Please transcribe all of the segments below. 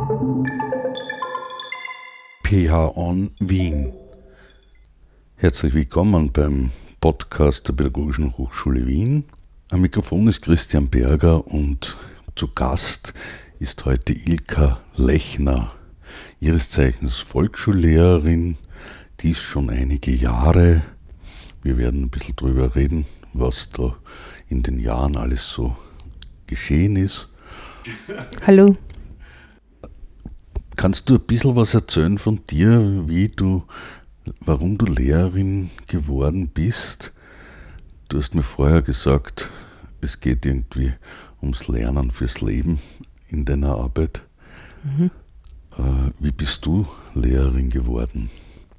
PH On Wien. Herzlich willkommen beim Podcast der Pädagogischen Hochschule Wien. Am Mikrofon ist Christian Berger und zu Gast ist heute Ilka Lechner, ihres Zeichens Volksschullehrerin, dies schon einige Jahre. Wir werden ein bisschen drüber reden, was da in den Jahren alles so geschehen ist. Hallo. Kannst du ein bisschen was erzählen von dir, warum du Lehrerin geworden bist? Du hast mir vorher gesagt, es geht irgendwie ums Lernen fürs Leben in deiner Arbeit. Wie bist du Lehrerin geworden?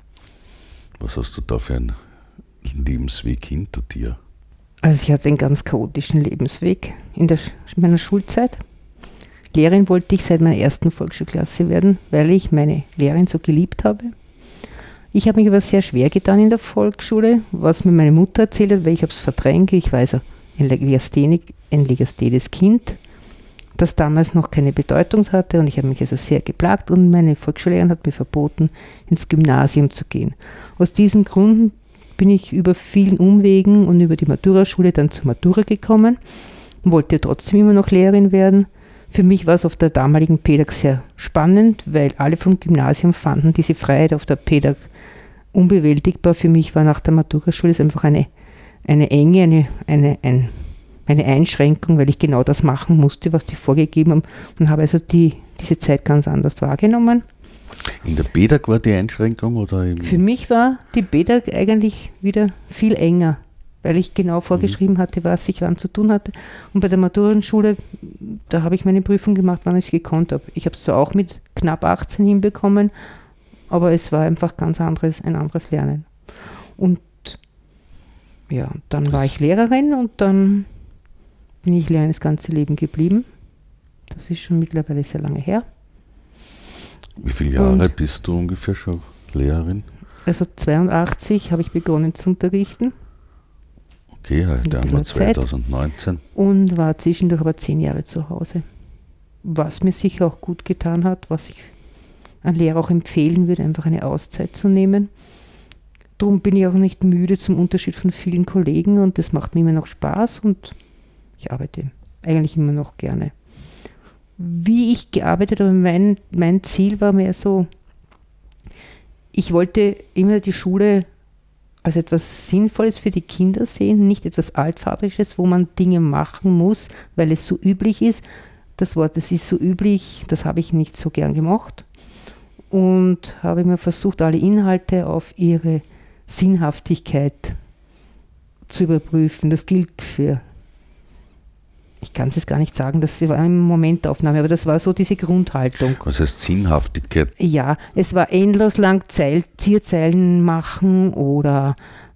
Was hast du da für einen Lebensweg hinter dir? Also ich hatte einen ganz chaotischen Lebensweg in meiner Schulzeit. Lehrerin wollte ich seit meiner ersten Volksschulklasse werden, weil ich meine Lehrerin so geliebt habe. Ich habe mich aber sehr schwer getan in der Volksschule, was mir meine Mutter erzählt hat, weil ich habe es verdrängt. Ich war also ein legasthenes Kind, das damals noch keine Bedeutung hatte, und ich habe mich also sehr geplagt, und meine Volksschullehrerin hat mir verboten, ins Gymnasium zu gehen. Aus diesem Grund bin ich über vielen Umwegen und über die Maturaschule dann zur Matura gekommen und wollte trotzdem immer noch Lehrerin werden. Für mich war es auf der damaligen PEDAG sehr spannend, weil alle vom Gymnasium fanden diese Freiheit auf der PEDAG unbewältigbar. Für mich war nach der Maturaschule es einfach eine Enge, eine Einschränkung, weil ich genau das machen musste, was die vorgegeben haben, und habe also diese Zeit ganz anders wahrgenommen. In der PEDAG war die Einschränkung? Oder Für mich war die PEDAG eigentlich wieder viel enger, weil ich genau vorgeschrieben hatte, was ich wann zu tun hatte. Und bei der Maturaschule, da habe ich meine Prüfung gemacht, wann ich es gekonnt habe. Ich habe es zwar auch mit knapp 18 hinbekommen, aber es war einfach ein anderes Lernen. Und ja, dann war ich Lehrerin, und dann bin ich Lehrerin das ganze Leben geblieben. Das ist schon mittlerweile sehr lange her. Wie viele Jahre bist du ungefähr schon Lehrerin? Also 82 habe ich begonnen zu unterrichten. Okay, heute haben wir 2019. Und war zwischendurch aber 10 Jahre zu Hause. Was mir sicher auch gut getan hat, was ich an Lehrer auch empfehlen würde, einfach eine Auszeit zu nehmen. Darum bin ich auch nicht müde, zum Unterschied von vielen Kollegen, und das macht mir immer noch Spaß, und ich arbeite eigentlich immer noch gerne. Wie ich gearbeitet habe, mein Ziel war mehr so, ich wollte immer die Schule als etwas Sinnvolles für die Kinder sehen, nicht etwas Altvaterisches, wo man Dinge machen muss, weil es so üblich ist. Das Wort, es ist so üblich, das habe ich nicht so gern gemacht, und habe immer versucht, alle Inhalte auf ihre Sinnhaftigkeit zu überprüfen. Das gilt für, ich kann es jetzt gar nicht sagen, das war eine Momentaufnahme, aber das war so diese Grundhaltung. Was heißt Sinnhaftigkeit? Ja, es war endlos lang Zierzeilen machen oder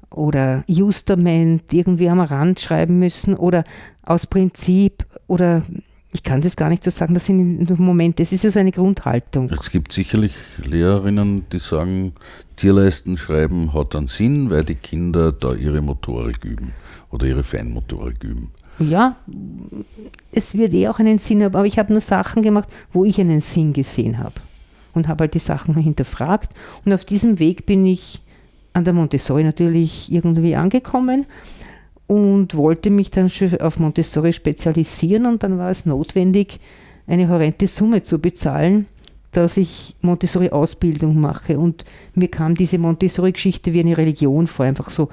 Justament irgendwie am Rand schreiben müssen oder aus Prinzip, oder ich kann es jetzt gar nicht so sagen, das sind Momente, es ist ja so eine Grundhaltung. Es gibt sicherlich Lehrerinnen, die sagen, Zierleisten schreiben hat einen Sinn, weil die Kinder da ihre Motorik üben oder ihre Feinmotorik üben. Ja, es wird auch einen Sinn haben, aber ich habe nur Sachen gemacht, wo ich einen Sinn gesehen habe, und habe halt die Sachen hinterfragt, und auf diesem Weg bin ich an der Montessori natürlich irgendwie angekommen und wollte mich dann schon auf Montessori spezialisieren, und dann war es notwendig, eine horrende Summe zu bezahlen, dass ich Montessori-Ausbildung mache, und mir kam diese Montessori-Geschichte wie eine Religion vor, einfach so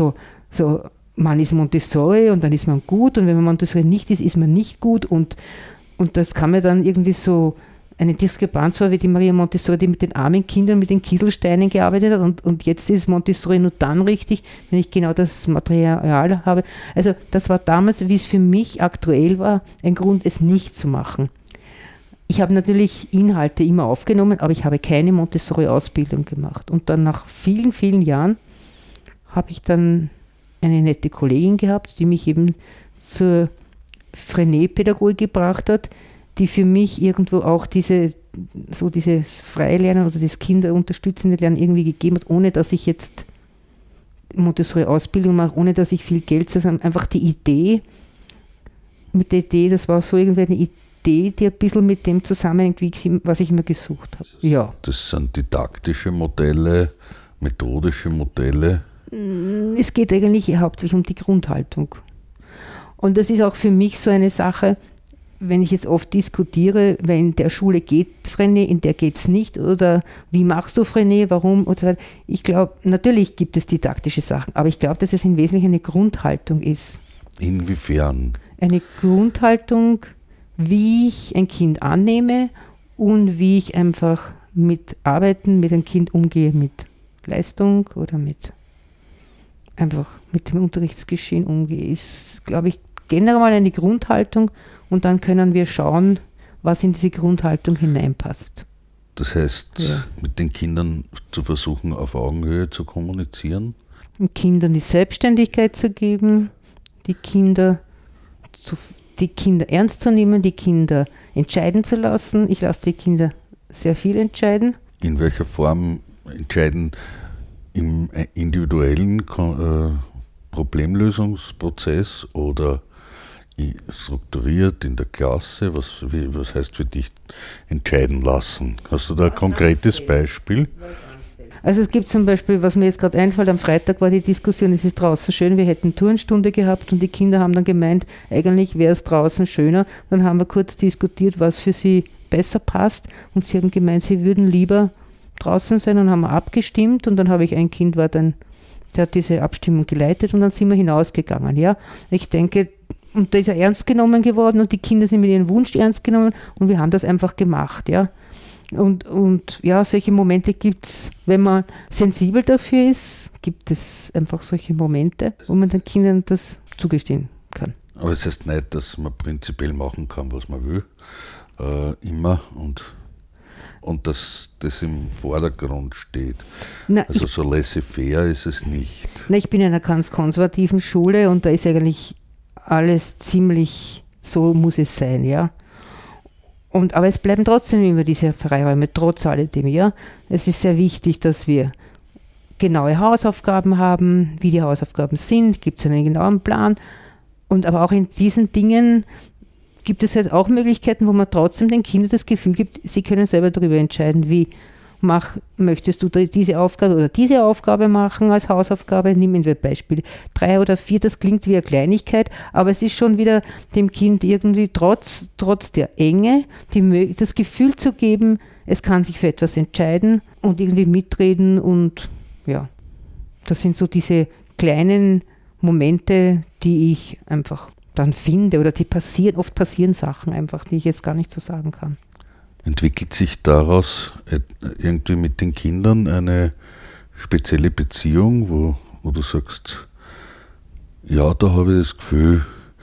man ist Montessori und dann ist man gut, und wenn man Montessori nicht ist, ist man nicht gut, und das kam mir dann irgendwie so eine Diskrepanz vor, wie die Maria Montessori, die mit den armen Kindern, mit den Kieselsteinen gearbeitet hat, und jetzt ist Montessori nur dann richtig, wenn ich genau das Material habe. Also das war damals, wie es für mich aktuell war, ein Grund, es nicht zu machen. Ich habe natürlich Inhalte immer aufgenommen, aber ich habe keine Montessori-Ausbildung gemacht. Und dann nach vielen, vielen Jahren habe ich dann eine nette Kollegin gehabt, die mich eben zur Frenet-Pädagogik gebracht hat, die für mich irgendwo auch dieses Freilernen oder das kinderunterstützende Lernen irgendwie gegeben hat, ohne dass ich jetzt Montessori-Ausbildung mache, ohne dass ich viel Geld zahle, einfach die Idee, mit der Idee, das war so irgendwie eine Idee, Idee, die ein bisschen mit dem zusammenhängt, was ich immer gesucht habe. Ja. Das sind didaktische Modelle, methodische Modelle. Es geht eigentlich hauptsächlich um die Grundhaltung. Und das ist auch für mich so eine Sache, wenn ich jetzt oft diskutiere, wenn in der Schule geht Frené, in der geht es nicht, oder wie machst du Frené, warum und so weiter. Ich glaube, natürlich gibt es didaktische Sachen, aber ich glaube, dass es im Wesentlichen eine Grundhaltung ist. Inwiefern? Eine Grundhaltung, wie ich ein Kind annehme und wie ich einfach mit Arbeiten mit einem Kind umgehe, mit Leistung oder mit dem Unterrichtsgeschehen umgehe, ist, glaube ich, generell mal eine Grundhaltung, und dann können wir schauen, was in diese Grundhaltung hineinpasst. Das heißt, mit den Kindern zu versuchen, auf Augenhöhe zu kommunizieren? Und Kindern die Selbstständigkeit zu geben, die Kinder ernst zu nehmen, die Kinder entscheiden zu lassen. Ich lasse die Kinder sehr viel entscheiden. In welcher Form entscheiden? Im individuellen Problemlösungsprozess oder strukturiert in der Klasse? Was heißt für dich entscheiden lassen? Hast du da ein konkretes Beispiel? Also es gibt zum Beispiel, was mir jetzt gerade einfällt, am Freitag war die Diskussion, es ist draußen schön, wir hätten Turnstunde gehabt und die Kinder haben dann gemeint, eigentlich wäre es draußen schöner. Dann haben wir kurz diskutiert, was für sie besser passt, und sie haben gemeint, sie würden lieber draußen sein, und haben wir abgestimmt, und dann habe ich ein Kind, der hat diese Abstimmung geleitet, und dann sind wir hinausgegangen. Ja? Ich denke, und da ist er ernst genommen geworden und die Kinder sind mit ihrem Wunsch ernst genommen, und wir haben das einfach gemacht. Ja? Und ja, solche Momente gibt es, wenn man sensibel dafür ist, gibt es einfach solche Momente, wo man den Kindern das zugestehen kann. Aber es heißt nicht, dass man prinzipiell machen kann, was man will, immer, und dass das im Vordergrund steht. Also so laissez-faire ist es nicht. Ich bin in einer ganz konservativen Schule, und da ist eigentlich alles ziemlich, so muss es sein, ja. Aber es bleiben trotzdem immer diese Freiräume, trotz alledem, ja. Es ist sehr wichtig, dass wir genaue Hausaufgaben haben, wie die Hausaufgaben sind, gibt es einen genauen Plan. Aber auch in diesen Dingen gibt es halt auch Möglichkeiten, wo man trotzdem den Kindern das Gefühl gibt, sie können selber darüber entscheiden, wie möchtest du diese Aufgabe oder diese Aufgabe machen als Hausaufgabe. Nehmen wir Beispiel 3 oder 4, das klingt wie eine Kleinigkeit, aber es ist schon wieder dem Kind irgendwie trotz der Enge das Gefühl zu geben, es kann sich für etwas entscheiden und irgendwie mitreden, und ja, das sind so diese kleinen Momente, die ich einfach dann finde, oder oft passieren Sachen einfach, die ich jetzt gar nicht so sagen kann. Entwickelt sich daraus irgendwie mit den Kindern eine spezielle Beziehung, wo du sagst, ja, da habe ich das Gefühl,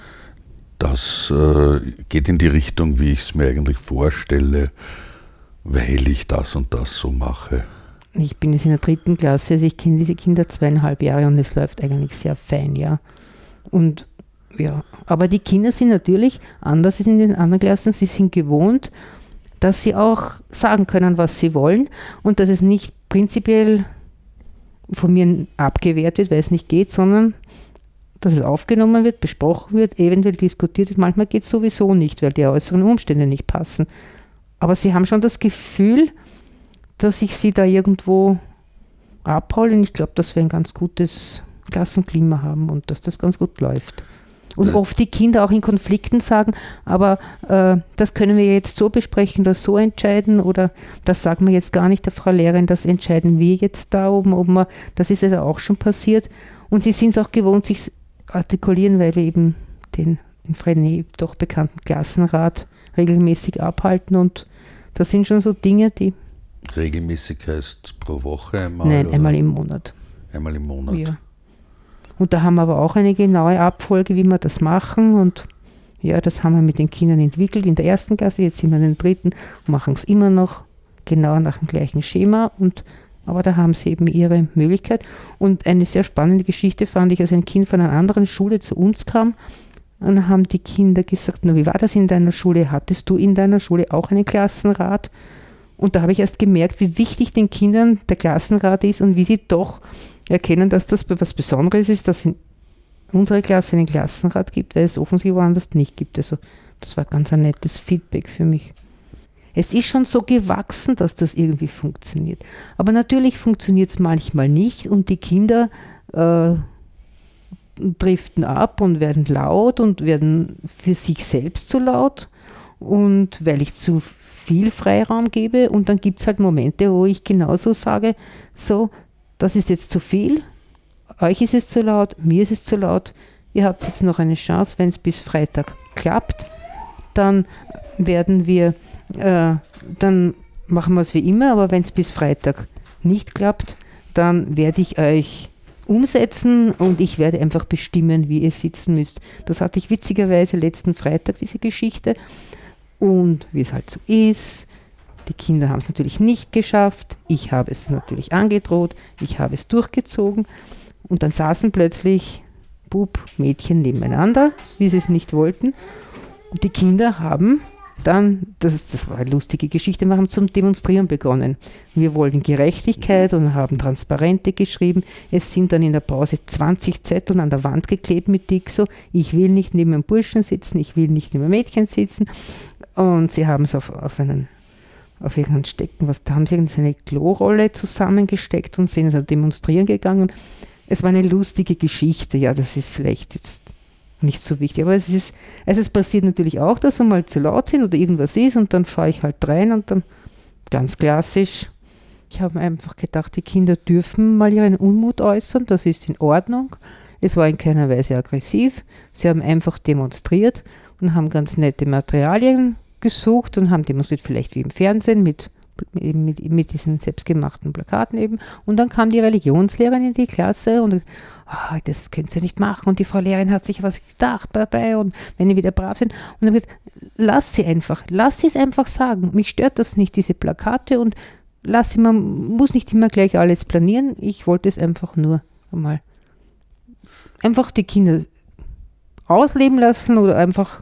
das geht in die Richtung, wie ich es mir eigentlich vorstelle, weil ich das und das so mache? Ich bin jetzt in der 3. Klasse, also ich kenne diese Kinder 2,5 Jahre, und es läuft eigentlich sehr fein, ja. Und ja, aber die Kinder sind natürlich anders als in den anderen Klassen, sie sind gewohnt, dass sie auch sagen können, was sie wollen, und dass es nicht prinzipiell von mir abgewehrt wird, weil es nicht geht, sondern dass es aufgenommen wird, besprochen wird, eventuell diskutiert wird. Manchmal geht es sowieso nicht, weil die äußeren Umstände nicht passen. Aber sie haben schon das Gefühl, dass ich sie da irgendwo abhole, und ich glaube, dass wir ein ganz gutes Klassenklima haben und dass das ganz gut läuft. Und oft die Kinder auch in Konflikten sagen, aber das können wir jetzt so besprechen oder so entscheiden, oder das sagen wir jetzt gar nicht der Frau Lehrerin, das entscheiden wir jetzt da oben. Das ist also auch schon passiert. Und sie sind es auch gewohnt, sich artikulieren, weil wir eben den in Frené doch bekannten Klassenrat regelmäßig abhalten, und das sind schon so Dinge, die... Regelmäßig heißt pro Woche einmal? Nein, einmal im Monat. Einmal im Monat? Ja. Und da haben wir aber auch eine genaue Abfolge, wie wir das machen, und ja, das haben wir mit den Kindern entwickelt in der 1. Klasse, jetzt sind wir in der 3. und machen es immer noch genau nach dem gleichen Schema, aber da haben sie eben ihre Möglichkeit. Und eine sehr spannende Geschichte fand ich, als ein Kind von einer anderen Schule zu uns kam, und dann haben die Kinder gesagt, na, wie war das in deiner Schule? Hattest du in deiner Schule auch einen Klassenrat? Und da habe ich erst gemerkt, wie wichtig den Kindern der Klassenrat ist und wie sie doch erkennen, dass das was Besonderes ist, dass in unserer Klasse einen Klassenrat gibt, weil es offensichtlich woanders nicht gibt. Also Das war ganz ein nettes Feedback für mich. Es ist schon so gewachsen, dass das irgendwie funktioniert. Aber natürlich funktioniert es manchmal nicht und die Kinder driften ab und werden laut und werden für sich selbst zu laut. Und weil ich zu viel Freiraum gebe und dann gibt es halt Momente, wo ich genauso sage, so, das ist jetzt zu viel, euch ist es zu laut, mir ist es zu laut, ihr habt jetzt noch eine Chance, wenn es bis Freitag klappt, dann dann machen wir es wie immer, aber wenn es bis Freitag nicht klappt, dann werde ich euch umsetzen und ich werde einfach bestimmen, wie ihr sitzen müsst. Das hatte ich witzigerweise letzten Freitag, diese Geschichte. Und wie es halt so ist, die Kinder haben es natürlich nicht geschafft, ich habe es natürlich angedroht, ich habe es durchgezogen und dann saßen plötzlich Bub, Mädchen nebeneinander, wie sie es nicht wollten. Und die Kinder haben dann, das war eine lustige Geschichte, wir haben zum Demonstrieren begonnen. Wir wollten Gerechtigkeit und haben Transparente geschrieben. Es sind dann in der Pause 20 Zettel an der Wand geklebt mit Dixo. Ich will nicht neben einem Burschen sitzen, ich will nicht neben einem Mädchen sitzen. Und sie haben es auf irgendeinen Stecken, da haben sie eine Klorolle zusammengesteckt und sind also demonstrieren gegangen. Es war eine lustige Geschichte, ja, das ist vielleicht jetzt nicht so wichtig, aber es ist passiert natürlich auch, dass sie mal zu laut sind oder irgendwas ist und dann fahre ich halt rein und dann ganz klassisch. Ich habe mir einfach gedacht, die Kinder dürfen mal ihren Unmut äußern, das ist in Ordnung. Es war in keiner Weise aggressiv. Sie haben einfach demonstriert und haben ganz nette Materialien gesucht und haben demonstriert, vielleicht wie im Fernsehen mit diesen selbstgemachten Plakaten eben. Und dann kam die Religionslehrerin in die Klasse und das könnt ihr nicht machen. Und die Frau Lehrerin hat sich was gedacht dabei und wenn die wieder brav sind. Und dann wird, lass sie es einfach sagen. Mich stört das nicht, diese Plakate und man muss nicht immer gleich alles planieren. Ich wollte es einfach nur einmal einfach die Kinder ausleben lassen oder einfach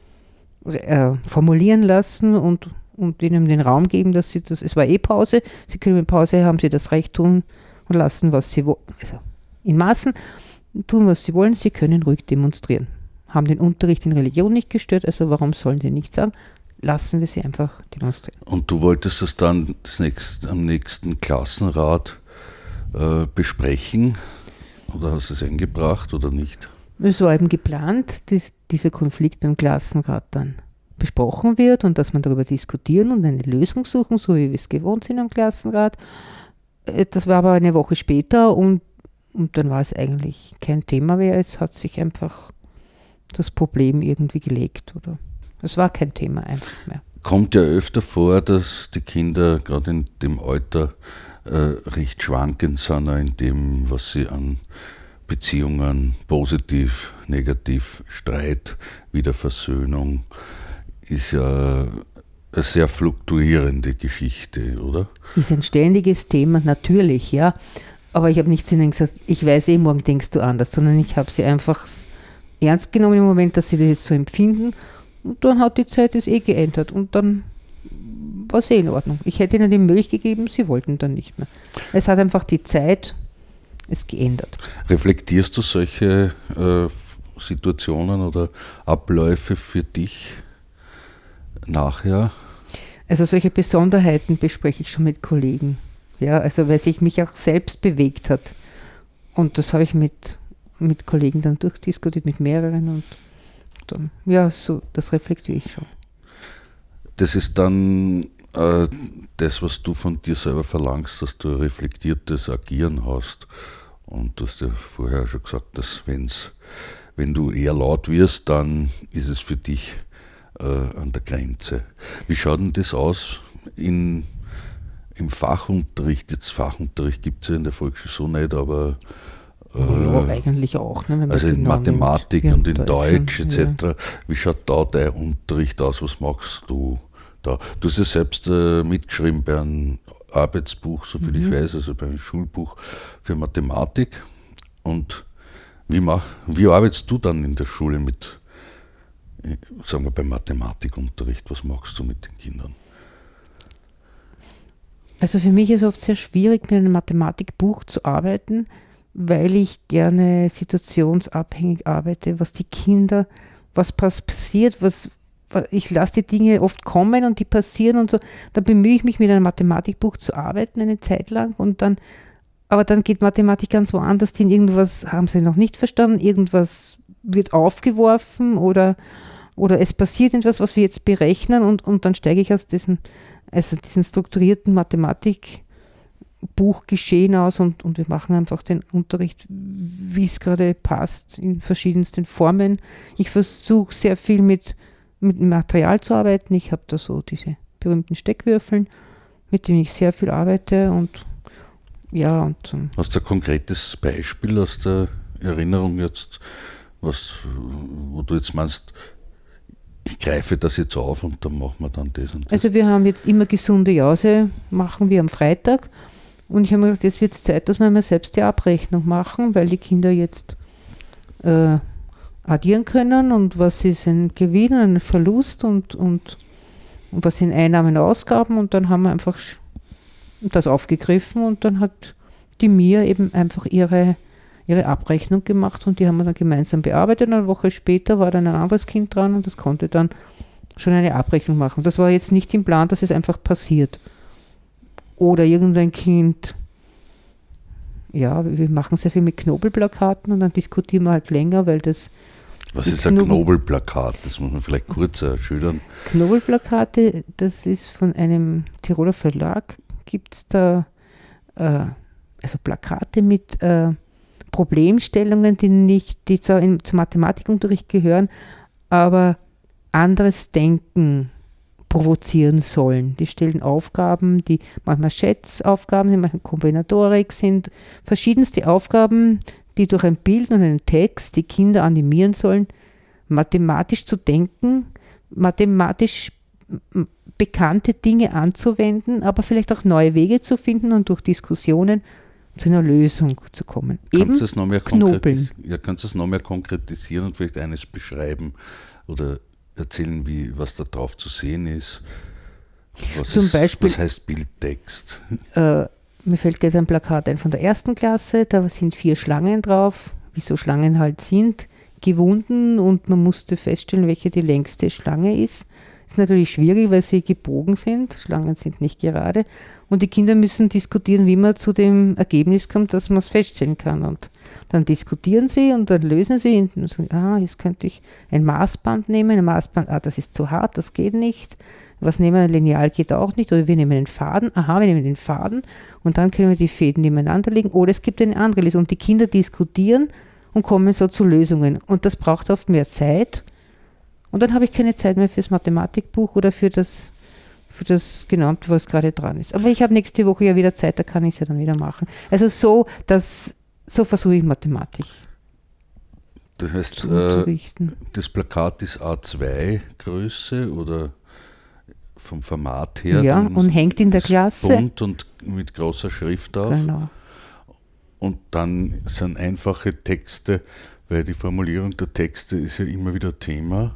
formulieren lassen und ihnen den Raum geben, dass sie es war Pause, sie können in Pause, haben sie das Recht tun und lassen, was sie wollen, also in Maßen tun, was sie wollen, sie können ruhig demonstrieren. Haben den Unterricht in Religion nicht gestört, also warum sollen sie nicht sagen, lassen wir sie einfach demonstrieren. Und du wolltest das dann am nächsten Klassenrat besprechen oder hast du es eingebracht oder nicht? Es war eben geplant, dass dieser Konflikt beim Klassenrat dann besprochen wird und dass man darüber diskutieren und eine Lösung suchen, so wie wir es gewohnt sind am Klassenrat. Das war aber eine Woche später und dann war es eigentlich kein Thema mehr. Es hat sich einfach das Problem irgendwie gelegt. Oder es war kein Thema einfach mehr. Kommt ja öfter vor, dass die Kinder gerade in dem Alter recht schwankend sind in dem, was sie an Beziehungen, positiv, negativ, Streit, Wiederversöhnung, ist ja eine sehr fluktuierende Geschichte, oder? Ist ein ständiges Thema, natürlich, ja. Aber ich habe nicht zu ihnen gesagt, ich weiß morgen denkst du anders, sondern ich habe sie einfach ernst genommen im Moment, dass sie das jetzt so empfinden. Und dann hat die Zeit es geändert und dann war es in Ordnung. Ich hätte ihnen die Milch gegeben, sie wollten dann nicht mehr. Es hat einfach die Zeit es geändert. Reflektierst du solche Situationen oder Abläufe für dich nachher? Also solche Besonderheiten bespreche ich schon mit Kollegen. Ja, also weil sich mich auch selbst bewegt hat. Und das habe ich mit Kollegen dann durchdiskutiert, mit mehreren und dann, ja, so, das reflektiere ich schon. Das ist dann das, was du von dir selber verlangst, dass du reflektiertes Agieren hast. Und du hast ja vorher schon gesagt, dass wenn du eher laut wirst, dann ist es für dich an der Grenze. Wie schaut denn das aus im Fachunterricht? Jetzt Fachunterricht gibt es ja in der Volksschule so nicht, aber ja, eigentlich auch. Ne, also in Mathematik und in Deutsch etc. Ja. Wie schaut da dein Unterricht aus? Was machst du da? Du hast ja selbst mitgeschrieben bei einem Arbeitsbuch, soviel ich weiß, also bei einem Schulbuch für Mathematik. Und wie arbeitest du dann in der Schule mit, sagen wir beim Mathematikunterricht, was machst du mit den Kindern? Also für mich ist es oft sehr schwierig, mit einem Mathematikbuch zu arbeiten, weil ich gerne situationsabhängig arbeite, was die Kinder, was passiert, ich lasse die Dinge oft kommen und die passieren und so. Da bemühe ich mich, mit einem Mathematikbuch zu arbeiten eine Zeit lang aber dann geht Mathematik ganz woanders hin. Irgendwas haben sie noch nicht verstanden, irgendwas wird aufgeworfen oder es passiert etwas, was wir jetzt berechnen und dann steige ich aus diesen strukturierten Mathematikbuchgeschehen aus und wir machen einfach den Unterricht, wie es gerade passt, in verschiedensten Formen. Ich versuche sehr viel mit Material zu arbeiten. Ich habe da so diese berühmten Steckwürfeln, mit denen ich sehr viel arbeite und Hast du ein konkretes Beispiel aus der Erinnerung jetzt, wo du jetzt meinst, ich greife das jetzt auf und dann machen wir dann das und das? Also wir haben jetzt immer gesunde Jause, machen wir am Freitag und ich habe mir gedacht, jetzt wird es Zeit, dass wir mal selbst die Abrechnung machen, weil die Kinder jetzt addieren können und was ist ein Gewinn, ein Verlust und was sind Einnahmen, Ausgaben und dann haben wir einfach das aufgegriffen und dann hat die Mia eben einfach ihre Abrechnung gemacht und die haben wir dann gemeinsam bearbeitet und eine Woche später war dann ein anderes Kind dran und das konnte dann schon eine Abrechnung machen. Das war jetzt nicht im Plan, dass es einfach passiert. Oder irgendein Kind, ja, wir machen sehr viel mit Knobelplakaten und dann diskutieren wir halt länger, weil das... Was ist ein Knobelplakat? Das muss man vielleicht kurz schildern. Knobelplakate, das ist von einem Tiroler Verlag, gibt es da also Plakate mit Problemstellungen, die zwar zum Mathematikunterricht gehören, aber anderes Denken provozieren sollen. Die stellen Aufgaben, die manchmal Schätzaufgaben sind, manchmal Kombinatorik sind, verschiedenste Aufgaben, die durch ein Bild und einen Text die Kinder animieren sollen, mathematisch zu denken, mathematisch bekannte Dinge anzuwenden, aber vielleicht auch neue Wege zu finden und durch Diskussionen zu einer Lösung zu kommen. Kannst du es noch mehr konkretisieren und vielleicht eines beschreiben oder erzählen, was da drauf zu sehen ist? Was heißt Bildtext? Mir fällt jetzt ein Plakat ein von der 1. Klasse, da sind 4 Schlangen drauf, wie so Schlangen halt sind, gewunden und man musste feststellen, welche die längste Schlange ist. Das ist natürlich schwierig, weil sie gebogen sind, Schlangen sind nicht gerade und die Kinder müssen diskutieren, wie man zu dem Ergebnis kommt, dass man es feststellen kann und dann diskutieren sie und dann lösen sie und sagen, jetzt könnte ich ein Maßband nehmen, das ist zu hart, das geht nicht. Was nehmen wir? Ein Lineal geht auch nicht. Oder wir nehmen den Faden. Wir nehmen den Faden und dann können wir die Fäden nebeneinander legen. Oder es gibt eine andere Lösung. Und die Kinder diskutieren und kommen so zu Lösungen. Und das braucht oft mehr Zeit. Und dann habe ich keine Zeit mehr fürs Mathematikbuch oder für das Genannte, was gerade dran ist. Aber ich habe nächste Woche ja wieder Zeit, da kann ich es ja dann wieder machen. Also so versuche ich Mathematik. Das heißt, das Plakat ist A2-Größe oder vom Format her. Ja, und hängt in der Klasse. Bunt und mit großer Schrift auch. Genau. Und dann sind einfache Texte, weil die Formulierung der Texte ist ja immer wieder Thema.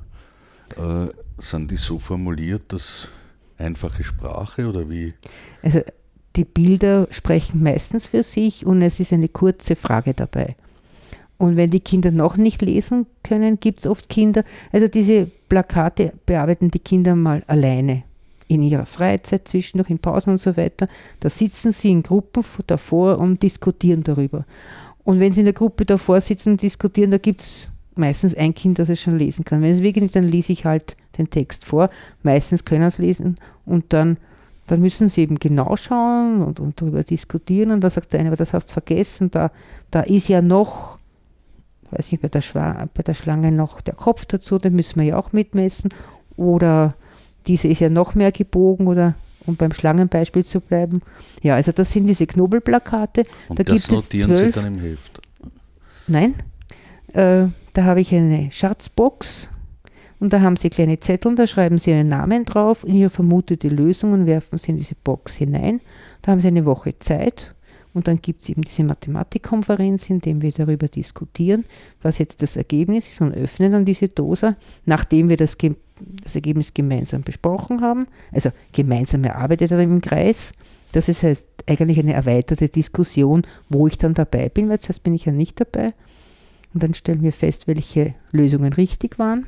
Sind die so formuliert, dass einfache Sprache oder wie? Also die Bilder sprechen meistens für sich und es ist eine kurze Frage dabei. Und wenn die Kinder noch nicht lesen können, gibt es oft Kinder, also diese Plakate bearbeiten die Kinder mal alleine. In ihrer Freizeit, zwischendurch in Pausen und so weiter, da sitzen sie in Gruppen davor und diskutieren darüber. Und wenn sie in der Gruppe davor sitzen und diskutieren, da gibt es meistens ein Kind, das es schon lesen kann. Wenn es wirklich nicht, dann lese ich halt den Text vor. Meistens können sie es lesen und dann müssen sie eben genau schauen und darüber diskutieren. Und da sagt der eine, aber das hast du vergessen, da ist ja noch, weiß nicht, bei der Schlange noch der Kopf dazu, den müssen wir ja auch mitmessen. Oder diese ist ja noch mehr gebogen oder um beim Schlangenbeispiel zu bleiben. Ja, also das sind diese Knobelplakate. Und da das gibt es notieren 12. Sie dann im Heft? Nein, da habe ich eine Schatzbox und da haben Sie kleine Zettel, da schreiben Sie Ihren Namen drauf und Ihre vermutete Lösung und werfen Sie in diese Box hinein. Da haben Sie eine Woche Zeit und dann gibt es eben diese Mathematikkonferenz, in der wir darüber diskutieren, was jetzt das Ergebnis ist und öffnen dann diese Dose, nachdem wir das Ergebnis gemeinsam besprochen haben, also gemeinsam erarbeitet im Kreis. Das ist heißt eigentlich eine erweiterte Diskussion, wo ich dann dabei bin, weil zuerst bin ich ja nicht dabei. Und dann stellen wir fest, welche Lösungen richtig waren.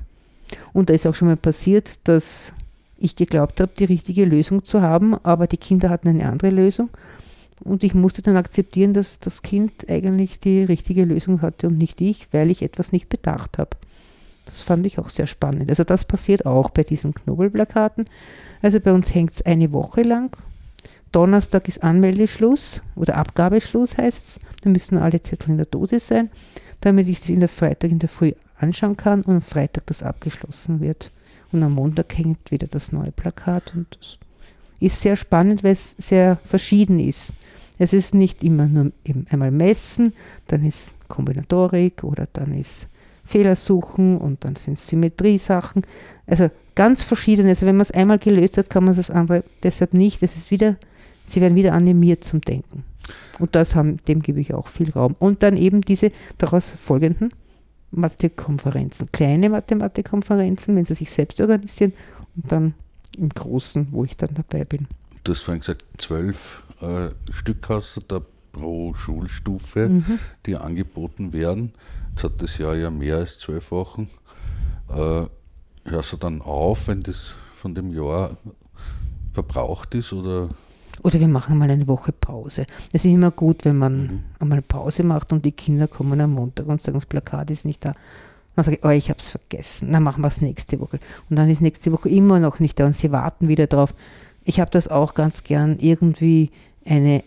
Und da ist auch schon mal passiert, dass ich geglaubt habe, die richtige Lösung zu haben, aber die Kinder hatten eine andere Lösung. Und ich musste dann akzeptieren, dass das Kind eigentlich die richtige Lösung hatte und nicht ich, weil ich etwas nicht bedacht habe. Das fand ich auch sehr spannend. Also das passiert auch bei diesen Knobelplakaten. Also bei uns hängt es eine Woche lang. Donnerstag ist Anmeldeschluss oder Abgabeschluss heißt es. Da müssen alle Zettel in der Dose sein, damit ich es Freitag in der Früh anschauen kann und am Freitag das abgeschlossen wird. Und am Montag hängt wieder das neue Plakat. Und das ist sehr spannend, weil es sehr verschieden ist. Es ist nicht immer nur eben einmal messen, dann ist Kombinatorik oder dann ist Fehlersuchen und dann sind Symmetriesachen. Also ganz verschiedene. Also wenn man es einmal gelöst hat, kann man es andere deshalb nicht. Sie werden wieder animiert zum Denken. Und dem gebe ich auch viel Raum. Und dann eben diese daraus folgenden Mathe-Konferenzen, kleine Mathe-Konferenzen, wenn sie sich selbst organisieren und dann im Großen, wo ich dann dabei bin. Du hast vorhin gesagt, 12 Stück hast du da pro Schulstufe, die angeboten werden. Jetzt hat das Jahr ja mehr als 12 Wochen. Hörst du dann auf, wenn das von dem Jahr verbraucht ist? Oder wir machen mal eine Woche Pause. Es ist immer gut, wenn man einmal Pause macht und die Kinder kommen am Montag und sagen, das Plakat ist nicht da. Dann sage ich, ich habe es vergessen. Dann machen wir es nächste Woche. Und dann ist nächste Woche immer noch nicht da und sie warten wieder drauf. Ich habe das auch ganz gern, irgendwie eine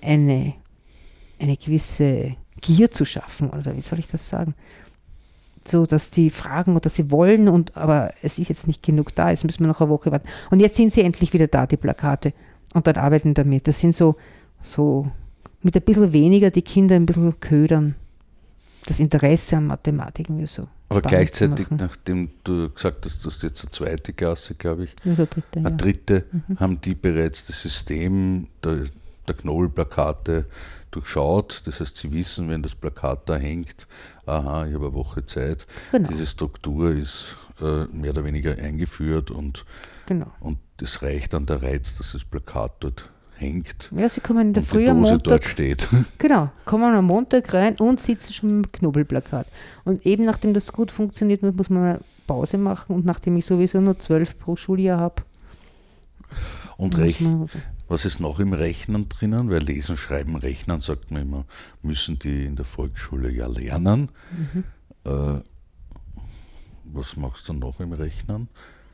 gewisse Gier zu schaffen. Oder wie soll ich das sagen? So, dass die fragen oder sie wollen, aber es ist jetzt nicht genug da. Jetzt müssen wir noch eine Woche warten. Und jetzt sind sie endlich wieder da, die Plakate. Und dann arbeiten damit. Das sind so mit ein bisschen weniger die Kinder ein bisschen ködern. Das Interesse an Mathematik mir so. Aber gleichzeitig, nachdem du gesagt hast, du hast jetzt eine zweite Klasse, glaube ich, also eine dritte, haben die bereits das System der Knobelplakate durchschaut. Das heißt, sie wissen, wenn das Plakat da hängt, aha, ich habe eine Woche Zeit. Genau. Diese Struktur ist mehr oder weniger eingeführt und es reicht dann der Reiz, dass das Plakat dort hängt. Ja, sie kommen in der Früh am Montag dort steht. Genau, kommen am Montag rein und sitzen schon mit dem Knobelplakat. Und eben nachdem das gut funktioniert, muss man mal Pause machen und nachdem ich sowieso nur 12 pro Schuljahr habe. Und was ist noch im Rechnen drinnen? Weil Lesen, Schreiben, Rechnen, sagt man immer, müssen die in der Volksschule ja lernen. Was machst du noch im Rechnen?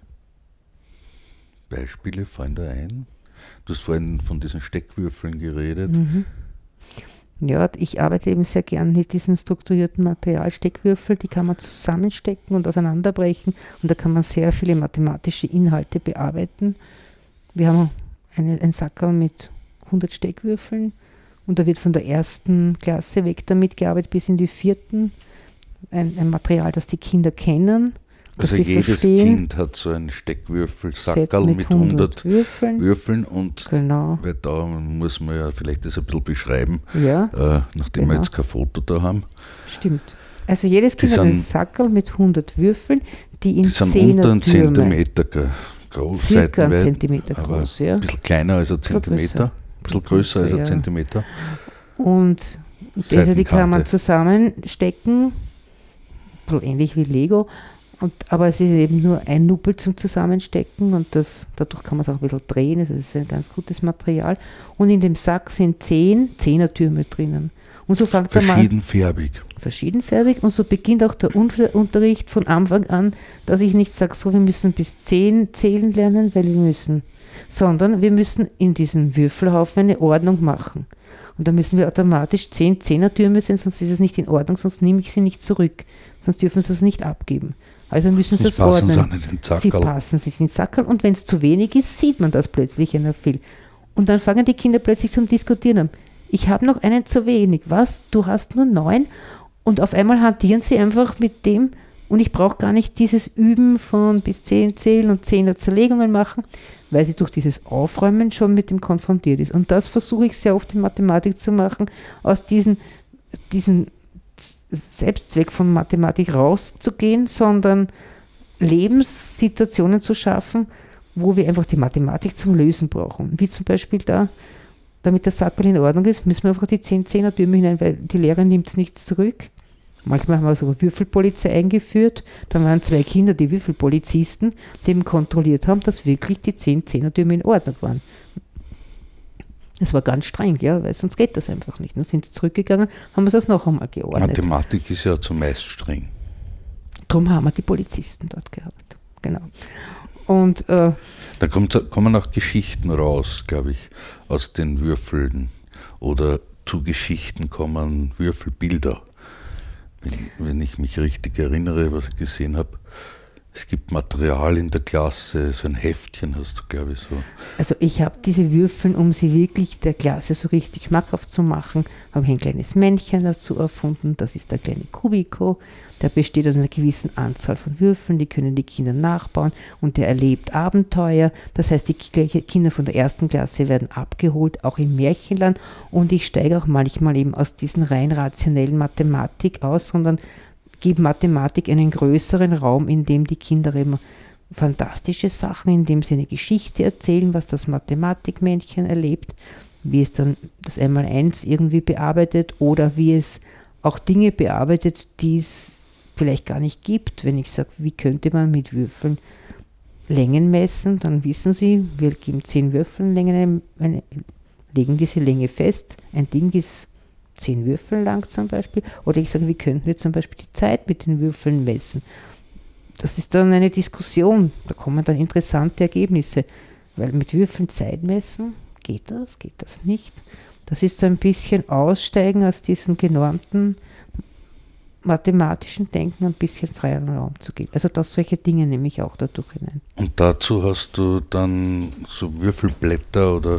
Beispiele fallen da ein? Du hast vorhin von diesen Steckwürfeln geredet. Ja, ich arbeite eben sehr gern mit diesem strukturierten Material. Steckwürfel, die kann man zusammenstecken und auseinanderbrechen und da kann man sehr viele mathematische Inhalte bearbeiten. Wir haben ein Sackerl mit 100 Steckwürfeln und da wird von der ersten Klasse weg damit gearbeitet bis in die 4. Ein Material, das die Kinder kennen. Also jedes Kind hat so ein Steckwürfelsackerl mit 100 Würfeln und weil da muss man ja vielleicht das ein bisschen beschreiben, nachdem wir jetzt kein Foto da haben. Stimmt. Also jedes Kind hat ein Sackerl mit 100 Würfeln, die in 10er sind unter einen Zentimeter groß, circa einen Zentimeter groß, ein bisschen kleiner als ein Zentimeter, ein bisschen größer als ein Zentimeter. Und die kann man zusammenstecken, ein bisschen ähnlich wie Lego. Aber es ist eben nur ein Nuppel zum Zusammenstecken und dadurch kann man es auch ein bisschen drehen. Das ist ein ganz gutes Material. Und in dem Sack sind 10 Zehnertürme drinnen. Und so fängt verschiedenfarbig. Und so beginnt auch der Unterricht von Anfang an, dass ich nicht sage, so wir müssen bis 10 zählen lernen, weil wir müssen, sondern wir müssen in diesem Würfelhaufen eine Ordnung machen. Und da müssen wir automatisch 10 Zehnertürme sein, sonst ist es nicht in Ordnung, sonst nehme ich sie nicht zurück. Sonst dürfen sie es nicht abgeben. Also müssen sie es ordnen. Sie passen sich in den Sackerl und wenn es zu wenig ist, sieht man das plötzlich einer viel. Und dann fangen die Kinder plötzlich zum Diskutieren an. Ich habe noch einen zu wenig. Was? Du hast nur 9? Und auf einmal hantieren sie einfach mit dem und ich brauche gar nicht dieses Üben von bis 10 zählen und 10er Zerlegungen machen, weil sie durch dieses Aufräumen schon mit dem konfrontiert ist. Und das versuche ich sehr oft in Mathematik zu machen, aus diesen Selbstzweck von Mathematik rauszugehen, sondern Lebenssituationen zu schaffen, wo wir einfach die Mathematik zum Lösen brauchen. Wie zum Beispiel damit der Sackerl in Ordnung ist, müssen wir einfach die 10 Zehnertürme hinein, weil die Lehrerin nimmt es nicht zurück. Manchmal haben wir sogar Würfelpolizei eingeführt. Dann waren 2 Kinder, die Würfelpolizisten, die eben kontrolliert haben, dass wirklich die 10 Zehnertürme in Ordnung waren. Das war ganz streng, ja, weil sonst geht das einfach nicht. Dann sind sie zurückgegangen, haben wir das noch einmal geordnet. Mathematik ist ja zumeist streng. Darum haben wir die Polizisten dort gehabt. Genau. Und da kommen auch Geschichten raus, glaube ich, aus den Würfeln. Oder zu Geschichten kommen Würfelbilder. Wenn ich mich richtig erinnere, was ich gesehen habe. Es gibt Material in der Klasse, so ein Heftchen hast du, glaube ich, so. Also ich habe diese Würfel, um sie wirklich der Klasse so richtig schmackhaft zu machen, habe ich ein kleines Männchen dazu erfunden. Das ist der kleine Kubiko. Der besteht aus einer gewissen Anzahl von Würfeln, die können die Kinder nachbauen und der erlebt Abenteuer. Das heißt, die Kinder von der 1. Klasse werden abgeholt, auch im Märchenland. Und ich steige auch manchmal eben aus diesen rein rationellen Mathematik aus, sondern gebe Mathematik einen größeren Raum, in dem die Kinder eben fantastische Sachen, in dem sie eine Geschichte erzählen, was das Mathematikmännchen erlebt, wie es dann das Einmaleins irgendwie bearbeitet oder wie es auch Dinge bearbeitet, die es vielleicht gar nicht gibt. Wenn ich sage, wie könnte man mit Würfeln Längen messen, dann wissen Sie, wir geben 10 Würfellängen, legen diese Länge fest. Ein Ding ist 10 Würfel lang zum Beispiel. Oder ich sage, wie könnten wir zum Beispiel die Zeit mit den Würfeln messen? Das ist dann eine Diskussion. Da kommen dann interessante Ergebnisse. Weil mit Würfeln Zeit messen, geht das nicht? Das ist so ein bisschen Aussteigen aus diesem genormten mathematischen Denken, ein bisschen freieren Raum zu geben. Also solche Dinge nehme ich auch dadurch hinein. Und dazu hast du dann so Würfelblätter oder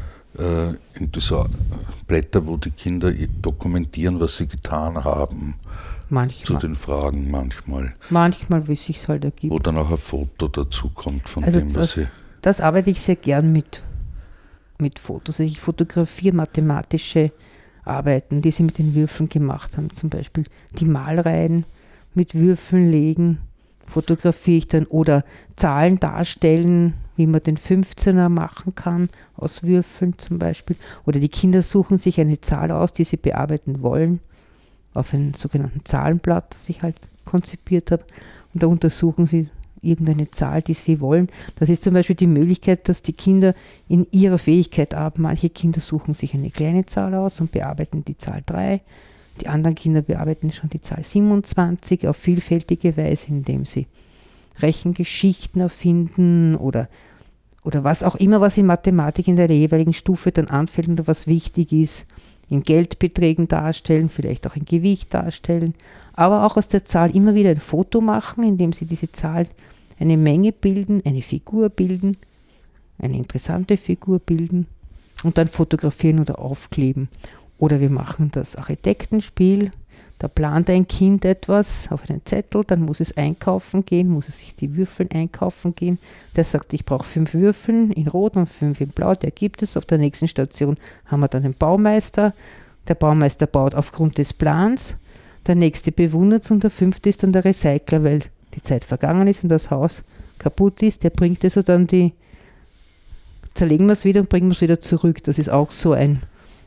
so Blätter, wo die Kinder dokumentieren, was sie getan haben. Manchmal. Zu den Fragen manchmal. Manchmal, wie es sich halt ergibt. Wo dann auch ein Foto dazu kommt von also dem, was sie... Das arbeite ich sehr gern mit Fotos. Also ich fotografiere mathematische Arbeiten, die sie mit den Würfeln gemacht haben. Zum Beispiel die Malreihen mit Würfeln legen, fotografiere ich dann oder Zahlen darstellen, wie man den 15er machen kann, aus Würfeln zum Beispiel. Oder die Kinder suchen sich eine Zahl aus, die sie bearbeiten wollen, auf einem sogenannten Zahlenblatt, das ich halt konzipiert habe. Und da untersuchen sie irgendeine Zahl, die sie wollen. Das ist zum Beispiel die Möglichkeit, dass die Kinder in ihrer Fähigkeit haben. Manche Kinder suchen sich eine kleine Zahl aus und bearbeiten die Zahl 3. Die anderen Kinder bearbeiten schon die Zahl 27 auf vielfältige Weise, indem sie Rechengeschichten erfinden oder was auch immer, was in Mathematik in der jeweiligen Stufe dann anfällt oder was wichtig ist, in Geldbeträgen darstellen, vielleicht auch in Gewicht darstellen, aber auch aus der Zahl immer wieder ein Foto machen, indem sie diese Zahl eine Menge bilden, eine Figur bilden, eine interessante Figur bilden und dann fotografieren oder aufkleben. Oder wir machen das Architektenspiel. Da plant ein Kind etwas auf einen Zettel, dann muss es einkaufen gehen, muss es sich die Würfel einkaufen gehen. Der sagt, ich brauche 5 Würfel in Rot und 5 in Blau. Der gibt es. Auf der nächsten Station haben wir dann den Baumeister. Der Baumeister baut aufgrund des Plans. Der nächste bewundert es und der 5. ist dann der Recycler, weil die Zeit vergangen ist und das Haus kaputt ist. Der bringt es und dann zerlegen wir es wieder und bringen wir es wieder zurück. Das ist auch so ein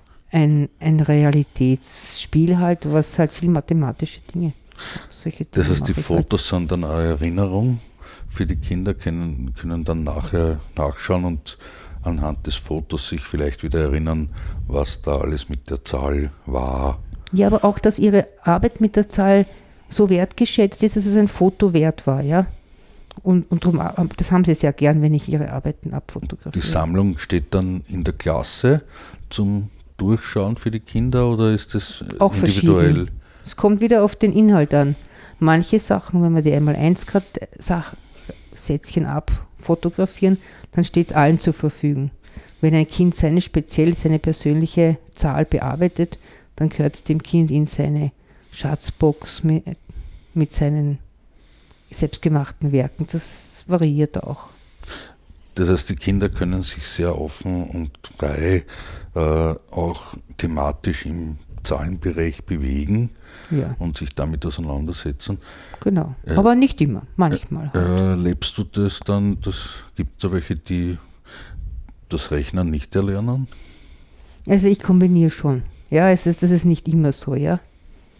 Realitätsspiel halt, was halt viel mathematische Dinge. Das heißt, die Fotos sind dann eine Erinnerung für die Kinder, können dann nachher nachschauen und anhand des Fotos sich vielleicht wieder erinnern, was da alles mit der Zahl war. Ja, aber auch, dass ihre Arbeit mit der Zahl so wertgeschätzt ist, dass es ein Foto wert war, ja. Und darum, das haben sie sehr gern, wenn ich ihre Arbeiten abfotografiere. Die Sammlung steht dann in der Klasse zum Durchschauen für die Kinder oder ist das auch individuell? Verschieden. Es kommt wieder auf den Inhalt an. Manche Sachen, wenn wir die Einmal-1-Sätzchen abfotografieren, dann steht es allen zur Verfügung. Wenn ein Kind seine persönliche Zahl bearbeitet, dann gehört es dem Kind in seine Schatzbox mit seinen selbstgemachten Werken. Das variiert auch. Das heißt, die Kinder können sich sehr offen und frei auch thematisch im Zahlenbereich bewegen und sich damit auseinandersetzen. Genau, aber nicht immer, manchmal. Lebst du das dann, gibt es da welche, die das Rechnen nicht erlernen? Also ich kombiniere schon. Ja, das ist nicht immer so, ja.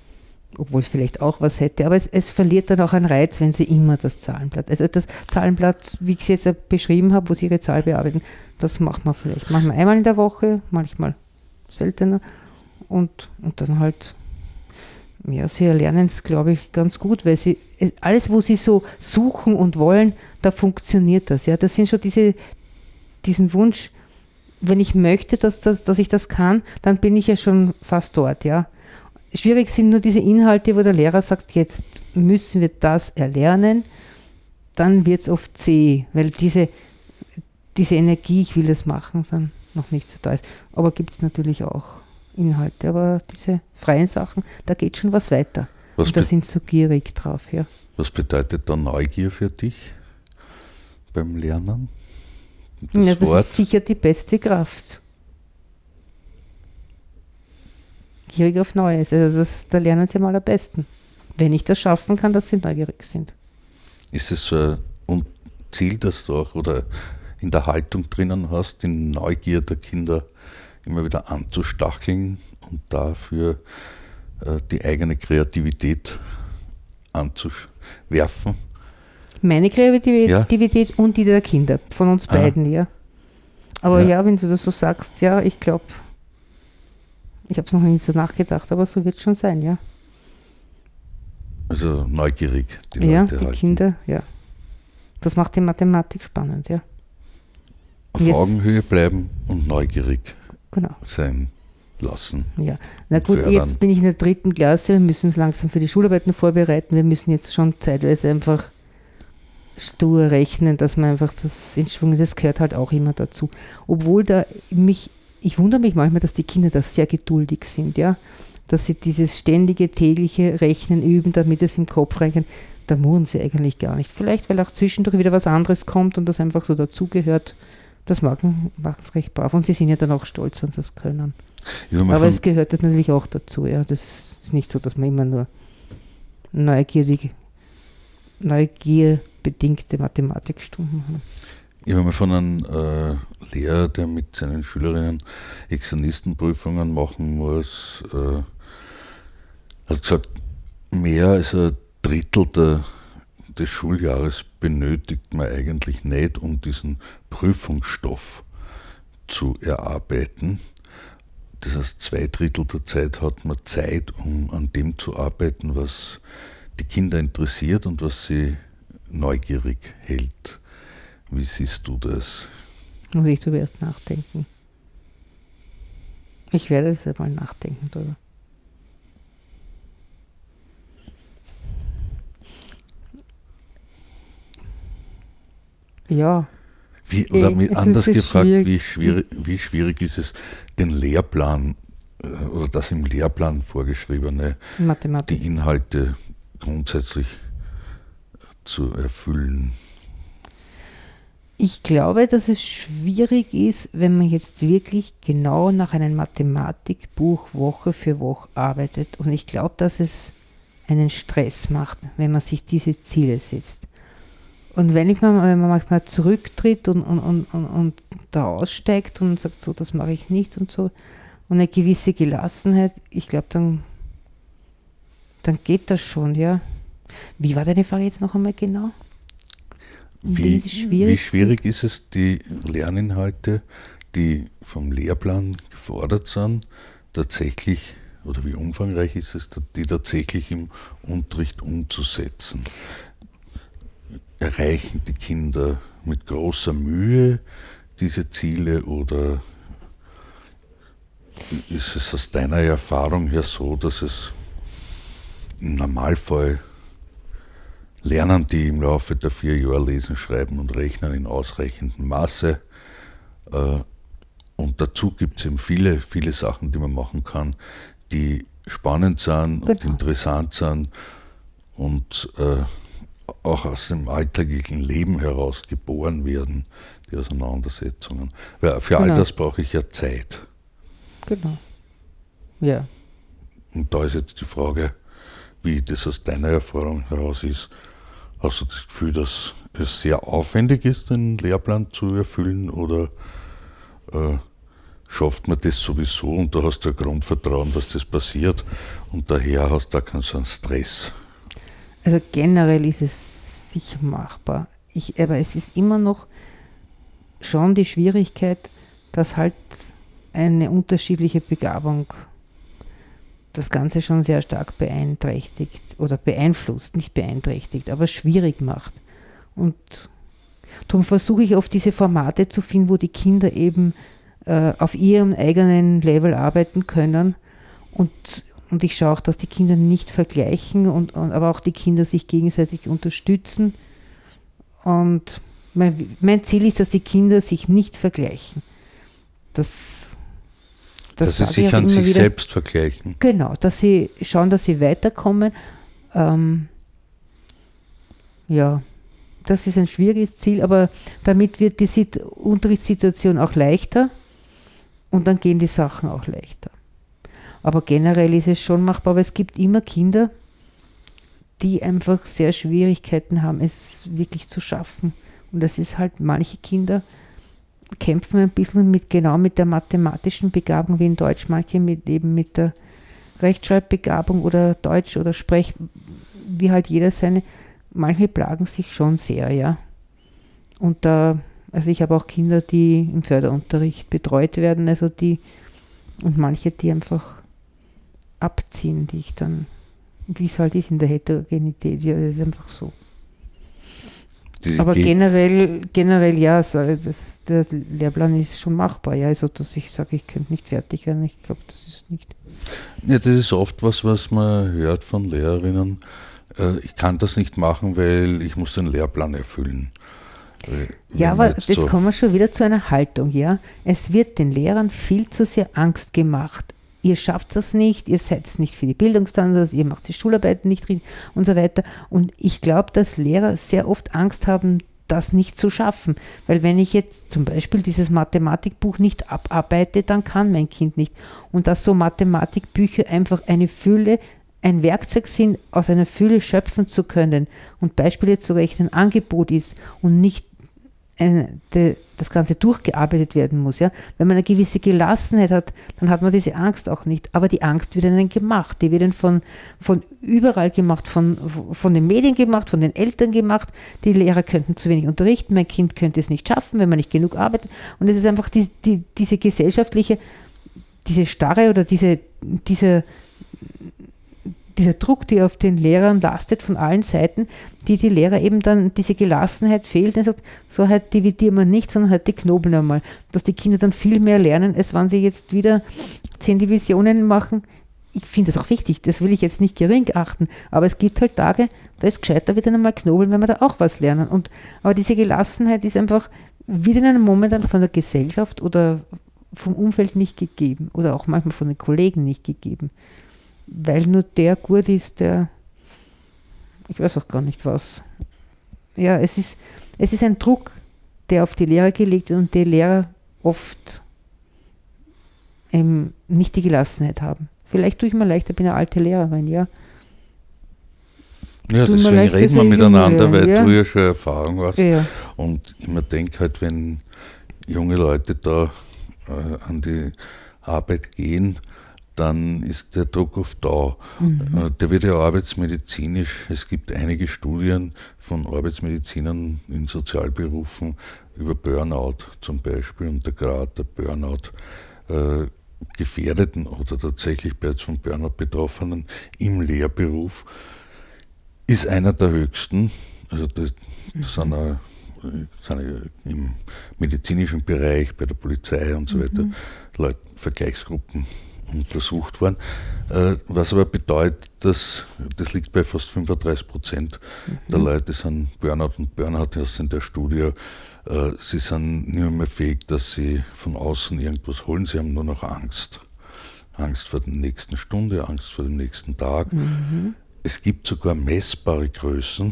obwohl es vielleicht auch was hätte, aber es verliert dann auch einen Reiz, wenn sie immer das Zahlenblatt, also das Zahlenblatt, wie ich es jetzt beschrieben habe, wo sie ihre Zahl bearbeiten, das macht man vielleicht manchmal einmal in der Woche, manchmal seltener und dann halt, ja, sie erlernen es, glaube ich, ganz gut, weil sie, alles, wo sie so suchen und wollen, da funktioniert das, ja, das sind schon diesen Wunsch, wenn ich möchte, dass ich das kann, dann bin ich ja schon fast dort, ja. Schwierig sind nur diese Inhalte, wo der Lehrer sagt, jetzt müssen wir das erlernen, dann wird es oft zäh, weil diese Energie, ich will das machen, dann noch nicht so da ist. Aber gibt es natürlich auch Inhalte, aber diese freien Sachen, da geht schon was weiter. Und da sind so gierig drauf, ja. Was bedeutet dann Neugier für dich beim Lernen? Das ist sicher die beste Kraft. Gierig auf Neues. Also da lernen sie am allerbesten. Wenn ich das schaffen kann, dass sie neugierig sind. Ist es so ein Ziel, das du auch oder in der Haltung drinnen hast, die Neugier der Kinder immer wieder anzustacheln und dafür die eigene Kreativität anzuwerfen? Meine Kreativität und die der Kinder, von uns beiden, ja. Aber ja, wenn du das so sagst, ja, ich glaube, ich habe es noch nie so nachgedacht, aber so wird es schon sein, ja. Also neugierig, die Leute Leute die halten. Kinder, ja. Das macht die Mathematik spannend, ja. Auf Augenhöhe bleiben und neugierig sein lassen. Ja, na gut, jetzt bin ich in der 3. Klasse, wir müssen uns langsam für die Schularbeiten vorbereiten, wir müssen jetzt schon zeitweise einfach stur rechnen, dass man einfach das in Schwung, das gehört halt auch immer dazu. Obwohl ich wundere mich manchmal, dass die Kinder da sehr geduldig sind, ja, dass sie dieses ständige tägliche Rechnen üben, damit es im Kopf reingeht. Da murren sie eigentlich gar nicht. Vielleicht, weil auch zwischendurch wieder was anderes kommt und das einfach so dazugehört. Das machen es recht brav. Und sie sind ja dann auch stolz, wenn sie das können. Aber es gehört das natürlich auch dazu. Ja. Das ist nicht so, dass man immer nur neugierbedingte Mathematikstunden hat. Ich habe mal von einem Lehrer, der mit seinen Schülerinnen Externistenprüfungen machen muss, hat gesagt, mehr als ein Drittel des Schuljahres benötigt man eigentlich nicht, um diesen Prüfungsstoff zu erarbeiten. Das heißt, 2/3 der Zeit hat man Zeit, um an dem zu arbeiten, was die Kinder interessiert und was sie neugierig hält. Wie siehst du das? Muss ich darüber erst nachdenken. Ich werde es einmal nachdenken darüber. Ja. Anders gefragt, wie schwierig ist es, den Lehrplan oder das im Lehrplan vorgeschriebene, Mathematik, die Inhalte grundsätzlich zu erfüllen? Ich glaube, dass es schwierig ist, wenn man jetzt wirklich genau nach einem Mathematikbuch Woche für Woche arbeitet. Und ich glaube, dass es einen Stress macht, wenn man sich diese Ziele setzt. Und wenn man manchmal zurücktritt und da aussteigt und sagt, so, das mache ich nicht und so, und eine gewisse Gelassenheit, ich glaube, dann geht das schon, ja. Wie war deine Frage jetzt noch einmal genau? Wie schwierig ist es, die Lerninhalte, die vom Lehrplan gefordert sind, tatsächlich, oder wie umfangreich ist es, die tatsächlich im Unterricht umzusetzen? Erreichen die Kinder mit großer Mühe diese Ziele oder ist es aus deiner Erfahrung her so, dass es im Normalfall lernen die im Laufe der 4 Jahre lesen, schreiben und rechnen in ausreichendem Maße und dazu gibt es eben viele, viele Sachen, die man machen kann, die spannend sind und interessant sind und auch aus dem alltäglichen Leben heraus geboren werden, die Auseinandersetzungen. Weil für all das brauche ich ja Zeit. Genau. Ja. Und da ist jetzt die Frage, wie das aus deiner Erfahrung heraus ist. Hast du das Gefühl, dass es sehr aufwendig ist, den Lehrplan zu erfüllen oder schafft man das sowieso und da hast du ein Grundvertrauen, dass das passiert und daher hast du da keinen so einen Stress. Also generell ist es sicher machbar. Aber es ist immer noch schon die Schwierigkeit, dass halt eine unterschiedliche Begabung das Ganze schon sehr stark beeinträchtigt oder beeinflusst, nicht beeinträchtigt, aber schwierig macht. Und darum versuche ich oft diese Formate zu finden, wo die Kinder eben auf ihrem eigenen Level arbeiten können und ich schaue auch, dass die Kinder nicht vergleichen aber auch die Kinder sich gegenseitig unterstützen. Und mein Ziel ist, dass die Kinder sich nicht vergleichen. Dass sie sich an sich selbst vergleichen. Genau, dass sie schauen, dass sie weiterkommen. Ja, das ist ein schwieriges Ziel, aber damit wird die Unterrichtssituation auch leichter und dann gehen die Sachen auch leichter. Aber generell ist es schon machbar, aber es gibt immer Kinder, die einfach sehr Schwierigkeiten haben, es wirklich zu schaffen. Und das ist halt, manche Kinder kämpfen ein bisschen mit der mathematischen Begabung wie in Deutsch, manche mit der Rechtschreibbegabung oder Deutsch oder Sprech, wie halt jeder seine. Manche plagen sich schon sehr, ja. Und also ich habe auch Kinder, die im Förderunterricht betreut werden, und manche, die einfach abziehen, die ich dann, wie es halt ist in der Heterogenität, ja, das ist einfach so. Aber generell ja, der Lehrplan ist schon machbar, ja, also dass ich sage, ich könnte nicht fertig werden, ich glaube, das ist nicht. Ja, das ist oft was man hört von Lehrerinnen, ich kann das nicht machen, weil ich muss den Lehrplan erfüllen. Ja, aber jetzt kommen wir schon wieder zu einer Haltung, ja. Es wird den Lehrern viel zu sehr Angst gemacht. Ihr schafft das nicht, ihr seid nicht für die Bildungsstandards, ihr macht die Schularbeiten nicht und so weiter. Und ich glaube, dass Lehrer sehr oft Angst haben, das nicht zu schaffen. Weil wenn ich jetzt zum Beispiel dieses Mathematikbuch nicht abarbeite, dann kann mein Kind nicht. Und dass so Mathematikbücher einfach ein Werkzeug sind, aus einer Fülle schöpfen zu können und Beispiele zu rechnen, ein Angebot ist und nicht das Ganze durchgearbeitet werden muss. Ja? Wenn man eine gewisse Gelassenheit hat, dann hat man diese Angst auch nicht. Aber die Angst wird ihnen gemacht. Die wird ihnen von überall gemacht, von den Medien gemacht, von den Eltern gemacht. Die Lehrer könnten zu wenig unterrichten, mein Kind könnte es nicht schaffen, wenn man nicht genug arbeitet. Und es ist einfach diese gesellschaftliche, diese Starre oder dieser Druck, der auf den Lehrern lastet von allen Seiten, die Lehrer eben dann, diese Gelassenheit fehlt. Und sagt, so halt dividieren wir nicht, sondern halt die knobeln einmal. Dass die Kinder dann viel mehr lernen, als wenn sie jetzt wieder 10 Divisionen machen. Ich finde das auch wichtig, das will ich jetzt nicht gering achten, aber es gibt halt Tage, da ist gescheiter wieder einmal knobeln, wenn wir da auch was lernen. Aber diese Gelassenheit ist einfach wieder in einem Moment dann von der Gesellschaft oder vom Umfeld nicht gegeben oder auch manchmal von den Kollegen nicht gegeben. Weil nur der gut ist, ich weiß auch gar nicht was. Ja, es ist ein Druck, der auf die Lehrer gelegt wird und die Lehrer oft nicht die Gelassenheit haben. Vielleicht tue ich mir leichter, bin eine alte Lehrerin, ja. Ja, deswegen reden wir miteinander, weil du ja schon Erfahrung hast. Ja. Und ich mir denke halt, wenn junge Leute da an die Arbeit gehen, dann ist der Druck oft da. Mhm. Der wird ja arbeitsmedizinisch, es gibt einige Studien von Arbeitsmedizinern in Sozialberufen über Burnout zum Beispiel und der Grad der Burnout Gefährdeten oder tatsächlich bereits von Burnout Betroffenen im Lehrberuf ist einer der höchsten. Also das sind im medizinischen Bereich, bei der Polizei und so weiter, Vergleichsgruppen untersucht worden, was aber bedeutet, dass das liegt bei fast 35% der Leute sind Burnout und Burnout erst in der Studie. Sie sind nicht mehr fähig, dass sie von außen irgendwas holen, sie haben nur noch Angst. Angst vor der nächsten Stunde, Angst vor dem nächsten Tag. Mhm. Es gibt sogar messbare Größen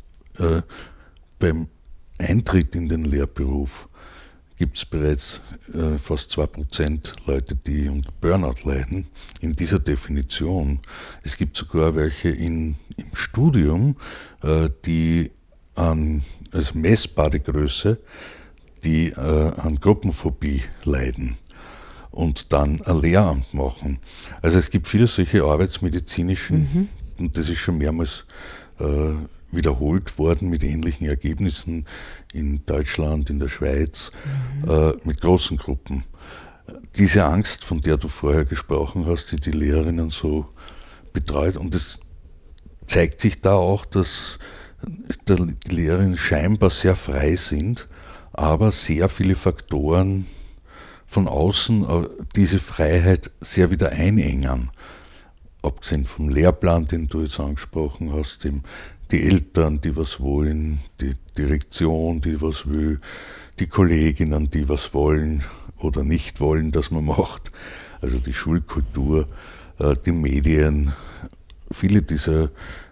beim Eintritt in den Lehrberuf. Gibt es bereits fast 2% Leute, die unter Burnout leiden, in dieser Definition. Es gibt sogar welche im Studium, die als messbare Größe, die an Gruppenphobie leiden. und dann ein Lehramt machen. Also es gibt viele solche arbeitsmedizinischen, und das ist schon mehrmals wiederholt worden mit ähnlichen Ergebnissen in Deutschland, in der Schweiz, mit großen Gruppen. Diese Angst, von der du vorher gesprochen hast, die Lehrerinnen so betreut, und es zeigt sich da auch, dass die Lehrerinnen scheinbar sehr frei sind, aber sehr viele Faktoren von außen diese Freiheit sehr wieder einengen. Abgesehen vom Lehrplan, den du jetzt angesprochen hast, die Eltern, die was wollen, die Direktion, die was will, die Kolleginnen, die was wollen oder nicht wollen, dass man macht, also die Schulkultur, die Medien, viele dieser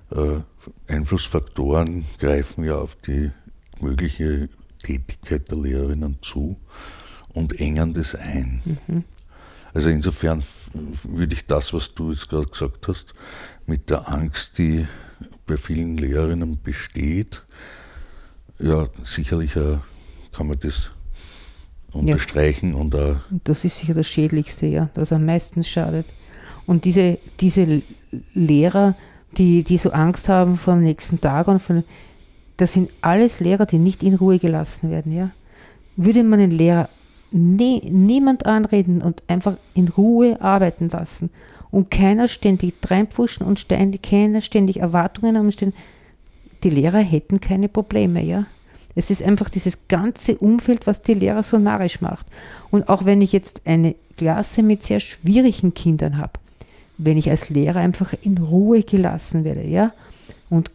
Einflussfaktoren greifen ja auf die mögliche Tätigkeit der Lehrerinnen zu und engen das ein. Also insofern würde ich das, was du jetzt gerade gesagt hast, mit der Angst, die bei vielen Lehrerinnen besteht, ja, sicherlich kann man das unterstreichen. Und das ist sicher das Schädlichste, ja, das am meisten schadet. Und diese Lehrer, die so Angst haben vor dem nächsten Tag, das sind alles Lehrer, die nicht in Ruhe gelassen werden. Ja? Würde man den Lehrer niemand anreden und einfach in Ruhe arbeiten lassen und keiner ständig reinpfuschen und keiner ständig Erwartungen haben, die Lehrer hätten keine Probleme. Ja? Es ist einfach dieses ganze Umfeld, was die Lehrer so narrisch macht. Und auch wenn ich jetzt eine Klasse mit sehr schwierigen Kindern habe, wenn ich als Lehrer einfach in Ruhe gelassen werde, ja, und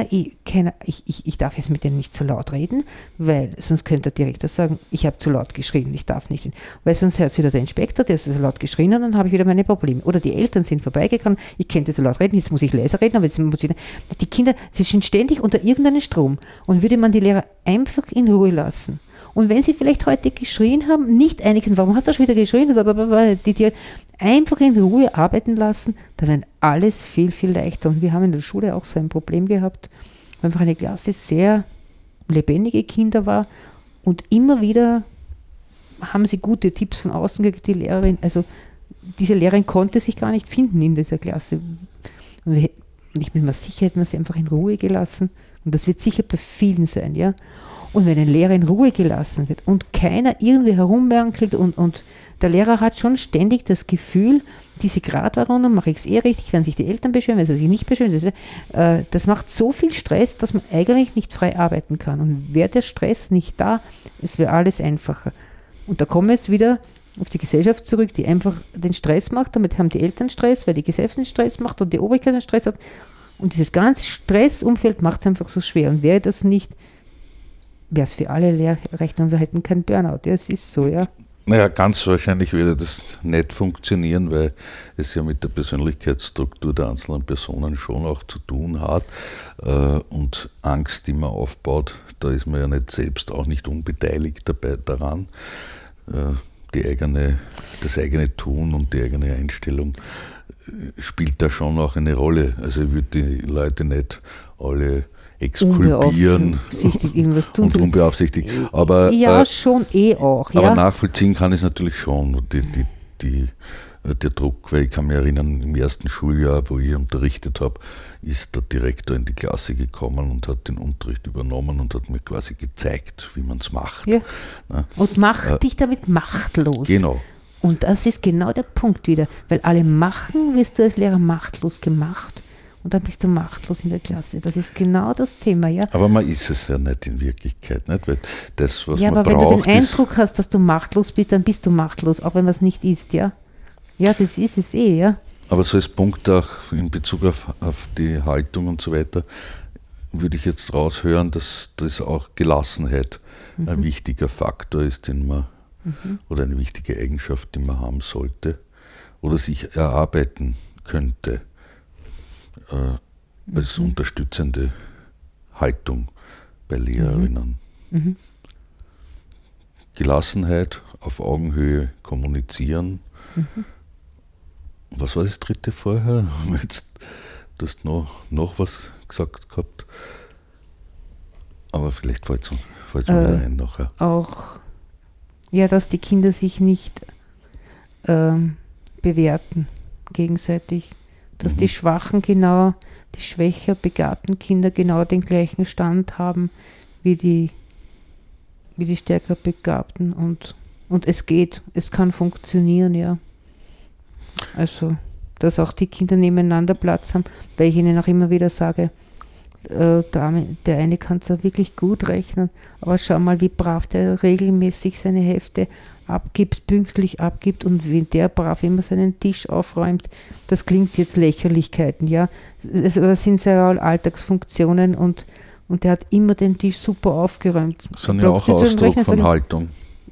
ich darf jetzt mit denen nicht zu laut reden, weil sonst könnte der Direktor sagen, ich habe zu laut geschrien, ich darf nicht, weil sonst hört es wieder der Inspektor, der so laut geschrien hat, und dann habe ich wieder meine Probleme. Oder die Eltern sind vorbeigegangen, ich könnte zu laut reden, jetzt muss ich leiser reden, aber jetzt muss ich, die Kinder, sie sind ständig unter irgendeinem Strom, und würde man die Lehrer einfach in Ruhe lassen. Und wenn sie vielleicht heute geschrien haben, nicht einig sind, warum hast du schon wieder geschrien, die einfach in Ruhe arbeiten lassen, dann wäre alles viel, viel leichter. Und wir haben in der Schule auch so ein Problem gehabt, wo einfach eine Klasse sehr lebendige Kinder war, und immer wieder haben sie gute Tipps von außen gekriegt, die Lehrerin, also diese Lehrerin konnte sich gar nicht finden in dieser Klasse. Und ich bin mir sicher, hätten wir sie einfach in Ruhe gelassen, und das wird sicher bei vielen sein, ja. Und wenn ein Lehrer in Ruhe gelassen wird und keiner irgendwie herumwerkelt und der Lehrer hat schon ständig das Gefühl, diese Gratwanderung, mache ich es richtig, wenn sich die Eltern beschweren, wenn sie sich nicht beschweren, das macht so viel Stress, dass man eigentlich nicht frei arbeiten kann. Und wäre der Stress nicht da, es wäre alles einfacher. Und da kommen wir jetzt wieder auf die Gesellschaft zurück, die einfach den Stress macht, damit haben die Eltern Stress, weil die Gesellschaft den Stress macht und die Obrigkeit den Stress hat. Und dieses ganze Stressumfeld macht es einfach so schwer. Und wäre das nicht, wäre es für alle Lehrrecht und wir hätten keinen Burnout. Ja, es ist so, ja. Naja, ganz wahrscheinlich würde das nicht funktionieren, weil es ja mit der Persönlichkeitsstruktur der einzelnen Personen schon auch zu tun hat. Und Angst, die man aufbaut, da ist man ja nicht selbst auch nicht unbeteiligt daran. Das eigene Tun und die eigene Einstellung spielt da schon auch eine Rolle. Also ich würde die Leute nicht alle exkulpieren und unbeaufsichtigt. Aber, ja, schon auch. Aber nachvollziehen kann ich es natürlich schon. Der Druck, weil ich kann mich erinnern, im ersten Schuljahr, wo ich unterrichtet habe, ist der Direktor in die Klasse gekommen und hat den Unterricht übernommen und hat mir quasi gezeigt, wie man es macht. Ja. Und macht dich damit machtlos. Genau. Und das ist genau der Punkt wieder, weil alle machen, wirst du als Lehrer machtlos gemacht. Und dann bist du machtlos in der Klasse. Das ist genau das Thema, ja. Aber man ist es ja nicht in Wirklichkeit, nicht? Weil das, was man aber braucht, wenn du den Eindruck hast, dass du machtlos bist, dann bist du machtlos, auch wenn man es nicht ist, ja. Ja, das ist es ja. Aber so als Punkt auch in Bezug auf die Haltung und so weiter, würde ich jetzt raushören, dass das auch Gelassenheit ein wichtiger Faktor ist, den man, oder eine wichtige Eigenschaft, die man haben sollte oder sich erarbeiten könnte. Als unterstützende Haltung bei Lehrerinnen. Gelassenheit, auf Augenhöhe kommunizieren. Was war das dritte vorher? Du hast noch was gesagt gehabt. Aber vielleicht fällt es mir wieder ein nachher. Auch, ja, dass die Kinder sich nicht bewerten gegenseitig. Dass die Schwachen genau, die schwächer begabten Kinder genau den gleichen Stand haben wie die stärker Begabten und es geht, es kann funktionieren, ja. Also, dass auch die Kinder nebeneinander Platz haben, weil ich ihnen auch immer wieder sage, der eine kann zwar wirklich gut rechnen, aber schau mal, wie brav der regelmäßig seine Hefte abgibt, pünktlich abgibt und wie der brav immer seinen Tisch aufräumt. Das klingt jetzt Lächerlichkeiten, ja. Das sind sehr Alltagsfunktionen und der hat immer den Tisch super aufgeräumt. Das sind ja auch Ausdruck von Haltung.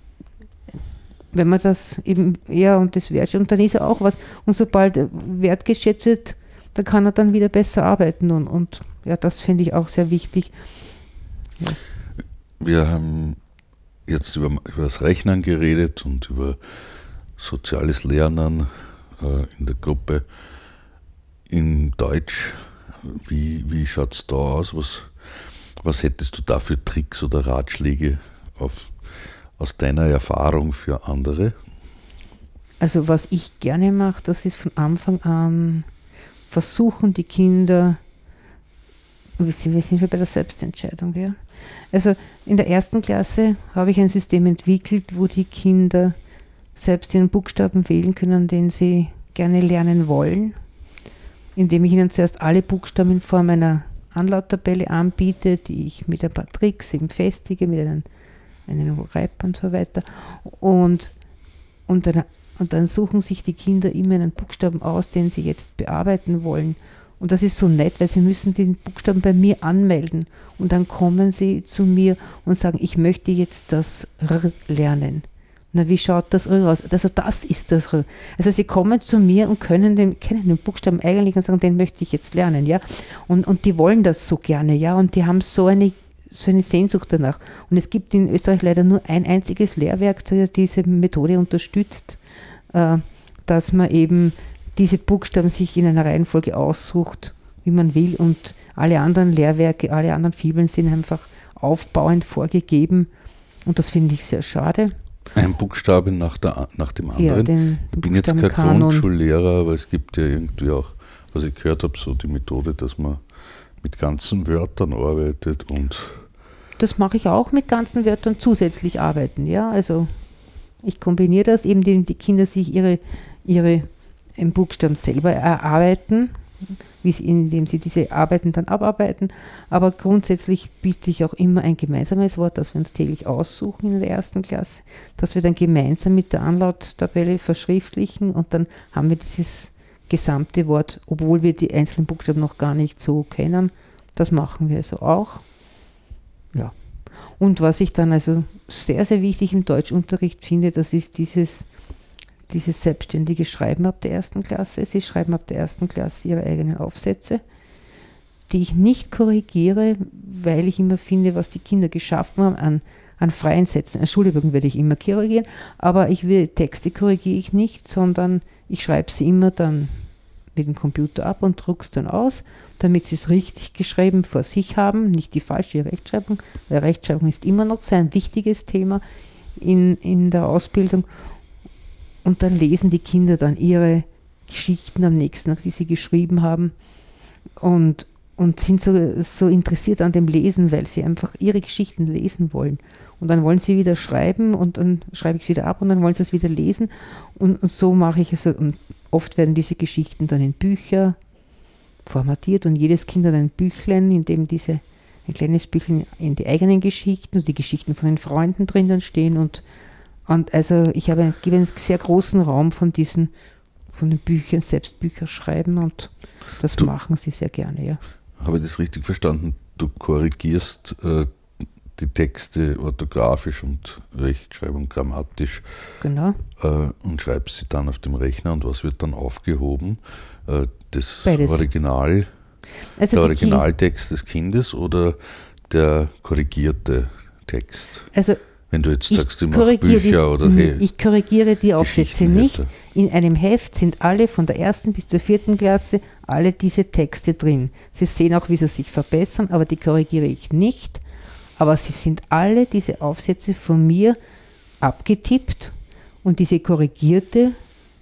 Wenn man das eben, ja, und das wertschätzt, und dann ist er auch was. Und sobald er wertgeschätzt wird, dann kann er dann wieder besser arbeiten. Und ja, das finde ich auch sehr wichtig. Ja. Wir haben jetzt über das Rechnen geredet und über soziales Lernen in der Gruppe. In Deutsch, wie schaut es da aus? Was hättest du da für Tricks oder Ratschläge aus deiner Erfahrung für andere? Also was ich gerne mache, das ist von Anfang an versuchen die Kinder, wir sind schon bei der Selbstentscheidung, ja. Also in der 1. Klasse habe ich ein System entwickelt, wo die Kinder selbst den Buchstaben wählen können, den sie gerne lernen wollen, indem ich ihnen zuerst alle Buchstaben in Form einer Anlauttabelle anbiete, die ich mit ein paar Tricks eben festige, mit einem Reib und so weiter. Und dann suchen sich die Kinder immer einen Buchstaben aus, den sie jetzt bearbeiten wollen. Und das ist so nett, weil sie müssen den Buchstaben bei mir anmelden. Und dann kommen sie zu mir und sagen, ich möchte jetzt das R lernen. Na, wie schaut das R aus? Also das ist das R. Also sie kommen zu mir und kennen den Buchstaben eigentlich und sagen, den möchte ich jetzt lernen, ja. Und die wollen das so gerne, ja. Und die haben so eine Sehnsucht danach. Und es gibt in Österreich leider nur ein einziges Lehrwerk, das diese Methode unterstützt, dass man eben diese Buchstaben sich in einer Reihenfolge aussucht, wie man will. Und alle anderen Lehrwerke, alle anderen Fibeln sind einfach aufbauend vorgegeben. Und das finde ich sehr schade. Ein Buchstabe nach dem anderen. Ja, ich bin jetzt kein Grundschullehrer, aber es gibt ja irgendwie auch, was ich gehört habe, so die Methode, dass man mit ganzen Wörtern arbeitet. Und das mache ich auch mit ganzen Wörtern zusätzlich arbeiten. Ja, also ich kombiniere das, eben die Kinder sich ihre Buchstaben selber erarbeiten, indem sie diese Arbeiten dann abarbeiten. Aber grundsätzlich biete ich auch immer ein gemeinsames Wort, das wir uns täglich aussuchen in der 1. Klasse, das wir dann gemeinsam mit der Anlauttabelle verschriftlichen und dann haben wir dieses gesamte Wort, obwohl wir die einzelnen Buchstaben noch gar nicht so kennen. Das machen wir also auch. Ja. Und was ich dann also sehr, sehr wichtig im Deutschunterricht finde, das ist dieses selbstständige Schreiben ab der 1. Klasse. Sie schreiben ab der 1. Klasse ihre eigenen Aufsätze, die ich nicht korrigiere, weil ich immer finde, was die Kinder geschaffen haben an freien Sätzen. Entschuldigung, werde ich immer korrigieren, aber Texte korrigiere ich nicht, sondern ich schreibe sie immer dann mit dem Computer ab und drucke es dann aus, damit sie es richtig geschrieben vor sich haben, nicht die falsche Rechtschreibung, weil Rechtschreibung ist immer noch so ein wichtiges Thema in der Ausbildung. Und dann lesen die Kinder dann ihre Geschichten am nächsten Tag, die sie geschrieben haben und sind so interessiert an dem Lesen, weil sie einfach ihre Geschichten lesen wollen. Und dann wollen sie wieder schreiben und dann schreibe ich es wieder ab und dann wollen sie es wieder lesen. Und so mache ich es. Und oft werden diese Geschichten dann in Bücher formatiert und jedes Kind hat ein Büchlein, in dem ein kleines Büchlein in die eigenen Geschichten und die Geschichten von den Freunden drinnen stehen. Und also ich gebe einen sehr großen Raum von den Büchern, selbst Bücher schreiben und das machen sie sehr gerne, ja. Habe ich das richtig verstanden? Du korrigierst die Texte orthografisch und Rechtschreibung grammatisch, genau, und schreibst sie dann auf dem Rechner und was wird dann aufgehoben? Das Beides. Original, also der Originaltext des Kindes oder der korrigierte Text? Also wenn du jetzt sagst, du machst Bücher oder ich korrigiere die Aufsätze nicht. In einem Heft sind alle von der 1. bis zur 4. Klasse alle diese Texte drin. Sie sehen auch, wie sie sich verbessern, aber die korrigiere ich nicht. Aber sie sind alle diese Aufsätze von mir abgetippt und diese korrigierte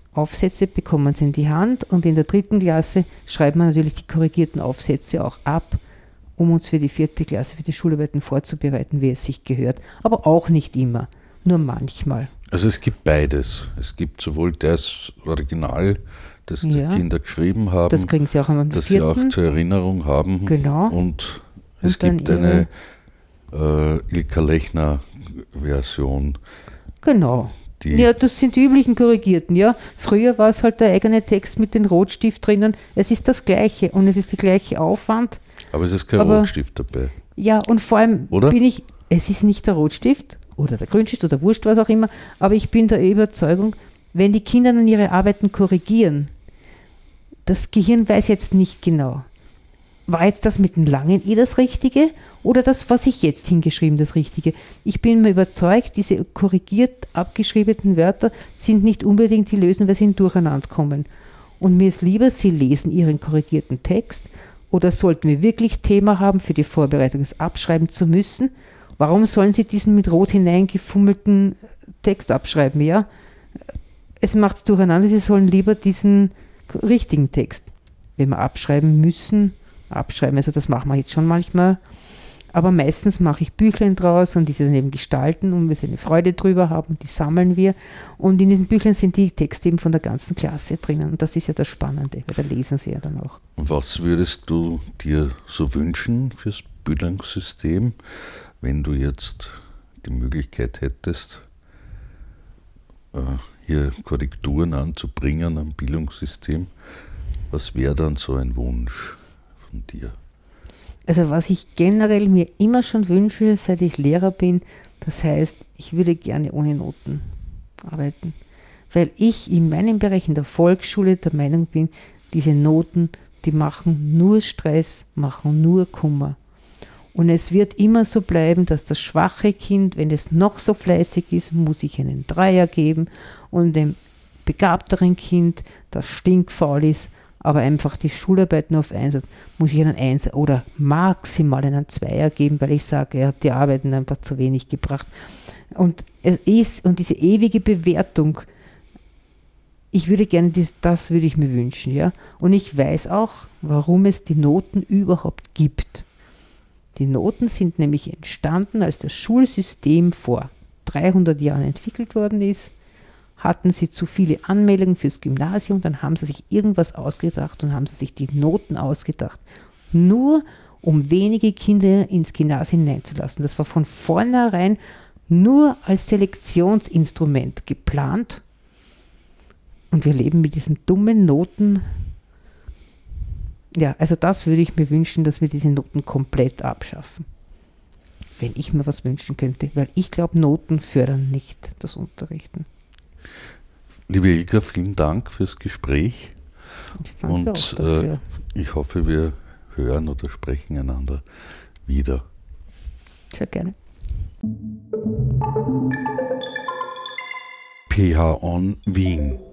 Aufsätze bekommen sie in die Hand und in der 3. Klasse schreibt man natürlich die korrigierten Aufsätze auch ab, um uns für die 4. Klasse, für die Schularbeiten vorzubereiten, wie es sich gehört. Aber auch nicht immer, nur manchmal. Also es gibt beides. Es gibt sowohl das Original, das die Kinder geschrieben haben, das kriegen sie auch am 4. das sie auch zur Erinnerung haben. Genau. Und es gibt eine Ilka Lechner-Version. Genau. Ja, das sind die üblichen korrigierten, ja. Früher war es halt der eigene Text mit dem Rotstift drinnen. Es ist das Gleiche und es ist der gleiche Aufwand. Aber es ist kein Rotstift dabei. Ja, und vor allem oder? Es ist nicht der Rotstift oder der Grünstift oder Wurscht, was auch immer, aber ich bin der Überzeugung, wenn die Kinder dann ihre Arbeiten korrigieren, das Gehirn weiß jetzt nicht genau, war jetzt das mit dem langen E das Richtige oder das, was ich jetzt hingeschrieben, das Richtige? Ich bin mir überzeugt, diese korrigiert abgeschriebenen Wörter sind nicht unbedingt die Lösung, weil sie in Durcheinander kommen. Und mir ist lieber, sie lesen ihren korrigierten Text oder sollten wir wirklich Thema haben für die Vorbereitung, das abschreiben zu müssen. Warum sollen sie diesen mit rot hineingefummelten Text abschreiben? Ja? Es macht es durcheinander, sie sollen lieber diesen richtigen Text, wenn wir abschreiben müssen, abschreiben. Also das machen wir jetzt schon manchmal. Aber meistens mache ich Büchlein draus und diese daneben gestalten und wir so eine Freude drüber haben. Die sammeln wir. Und in diesen Büchlein sind die Texte eben von der ganzen Klasse drinnen. Und das ist ja das Spannende, weil da lesen sie ja dann auch. Was würdest du dir so wünschen fürs Bildungssystem, wenn du jetzt die Möglichkeit hättest, hier Korrekturen anzubringen am Bildungssystem? Was wäre dann so ein Wunsch von dir? Also was ich generell mir immer schon wünsche, seit ich Lehrer bin, das heißt, ich würde gerne ohne Noten arbeiten. Weil ich in meinem Bereich in der Volksschule der Meinung bin, diese Noten, die machen nur Stress, machen nur Kummer. Und es wird immer so bleiben, dass das schwache Kind, wenn es noch so fleißig ist, muss ich einen Dreier geben und dem begabteren Kind, das stinkfaul ist, aber einfach die Schularbeiten auf 1 hat, muss ich einen 1 oder maximal einen 2er geben, weil ich sage, er hat die Arbeiten einfach zu wenig gebracht. Und diese ewige Bewertung, ich würde gerne, das würde ich mir wünschen, ja. Und ich weiß auch, warum es die Noten überhaupt gibt. Die Noten sind nämlich entstanden, als das Schulsystem vor 300 Jahren entwickelt worden ist. Hatten sie zu viele Anmeldungen fürs Gymnasium, dann haben sie sich irgendwas ausgedacht und haben sie sich die Noten ausgedacht. Nur um wenige Kinder ins Gymnasium hineinzulassen. Das war von vornherein nur als Selektionsinstrument geplant. Und wir leben mit diesen dummen Noten. Ja, also das würde ich mir wünschen, dass wir diese Noten komplett abschaffen. Wenn ich mir was wünschen könnte, weil ich glaube, Noten fördern nicht das Unterrichten. Liebe Ilka, vielen Dank fürs Gespräch und ich hoffe, wir hören oder sprechen einander wieder. Sehr gerne. PH On Wien.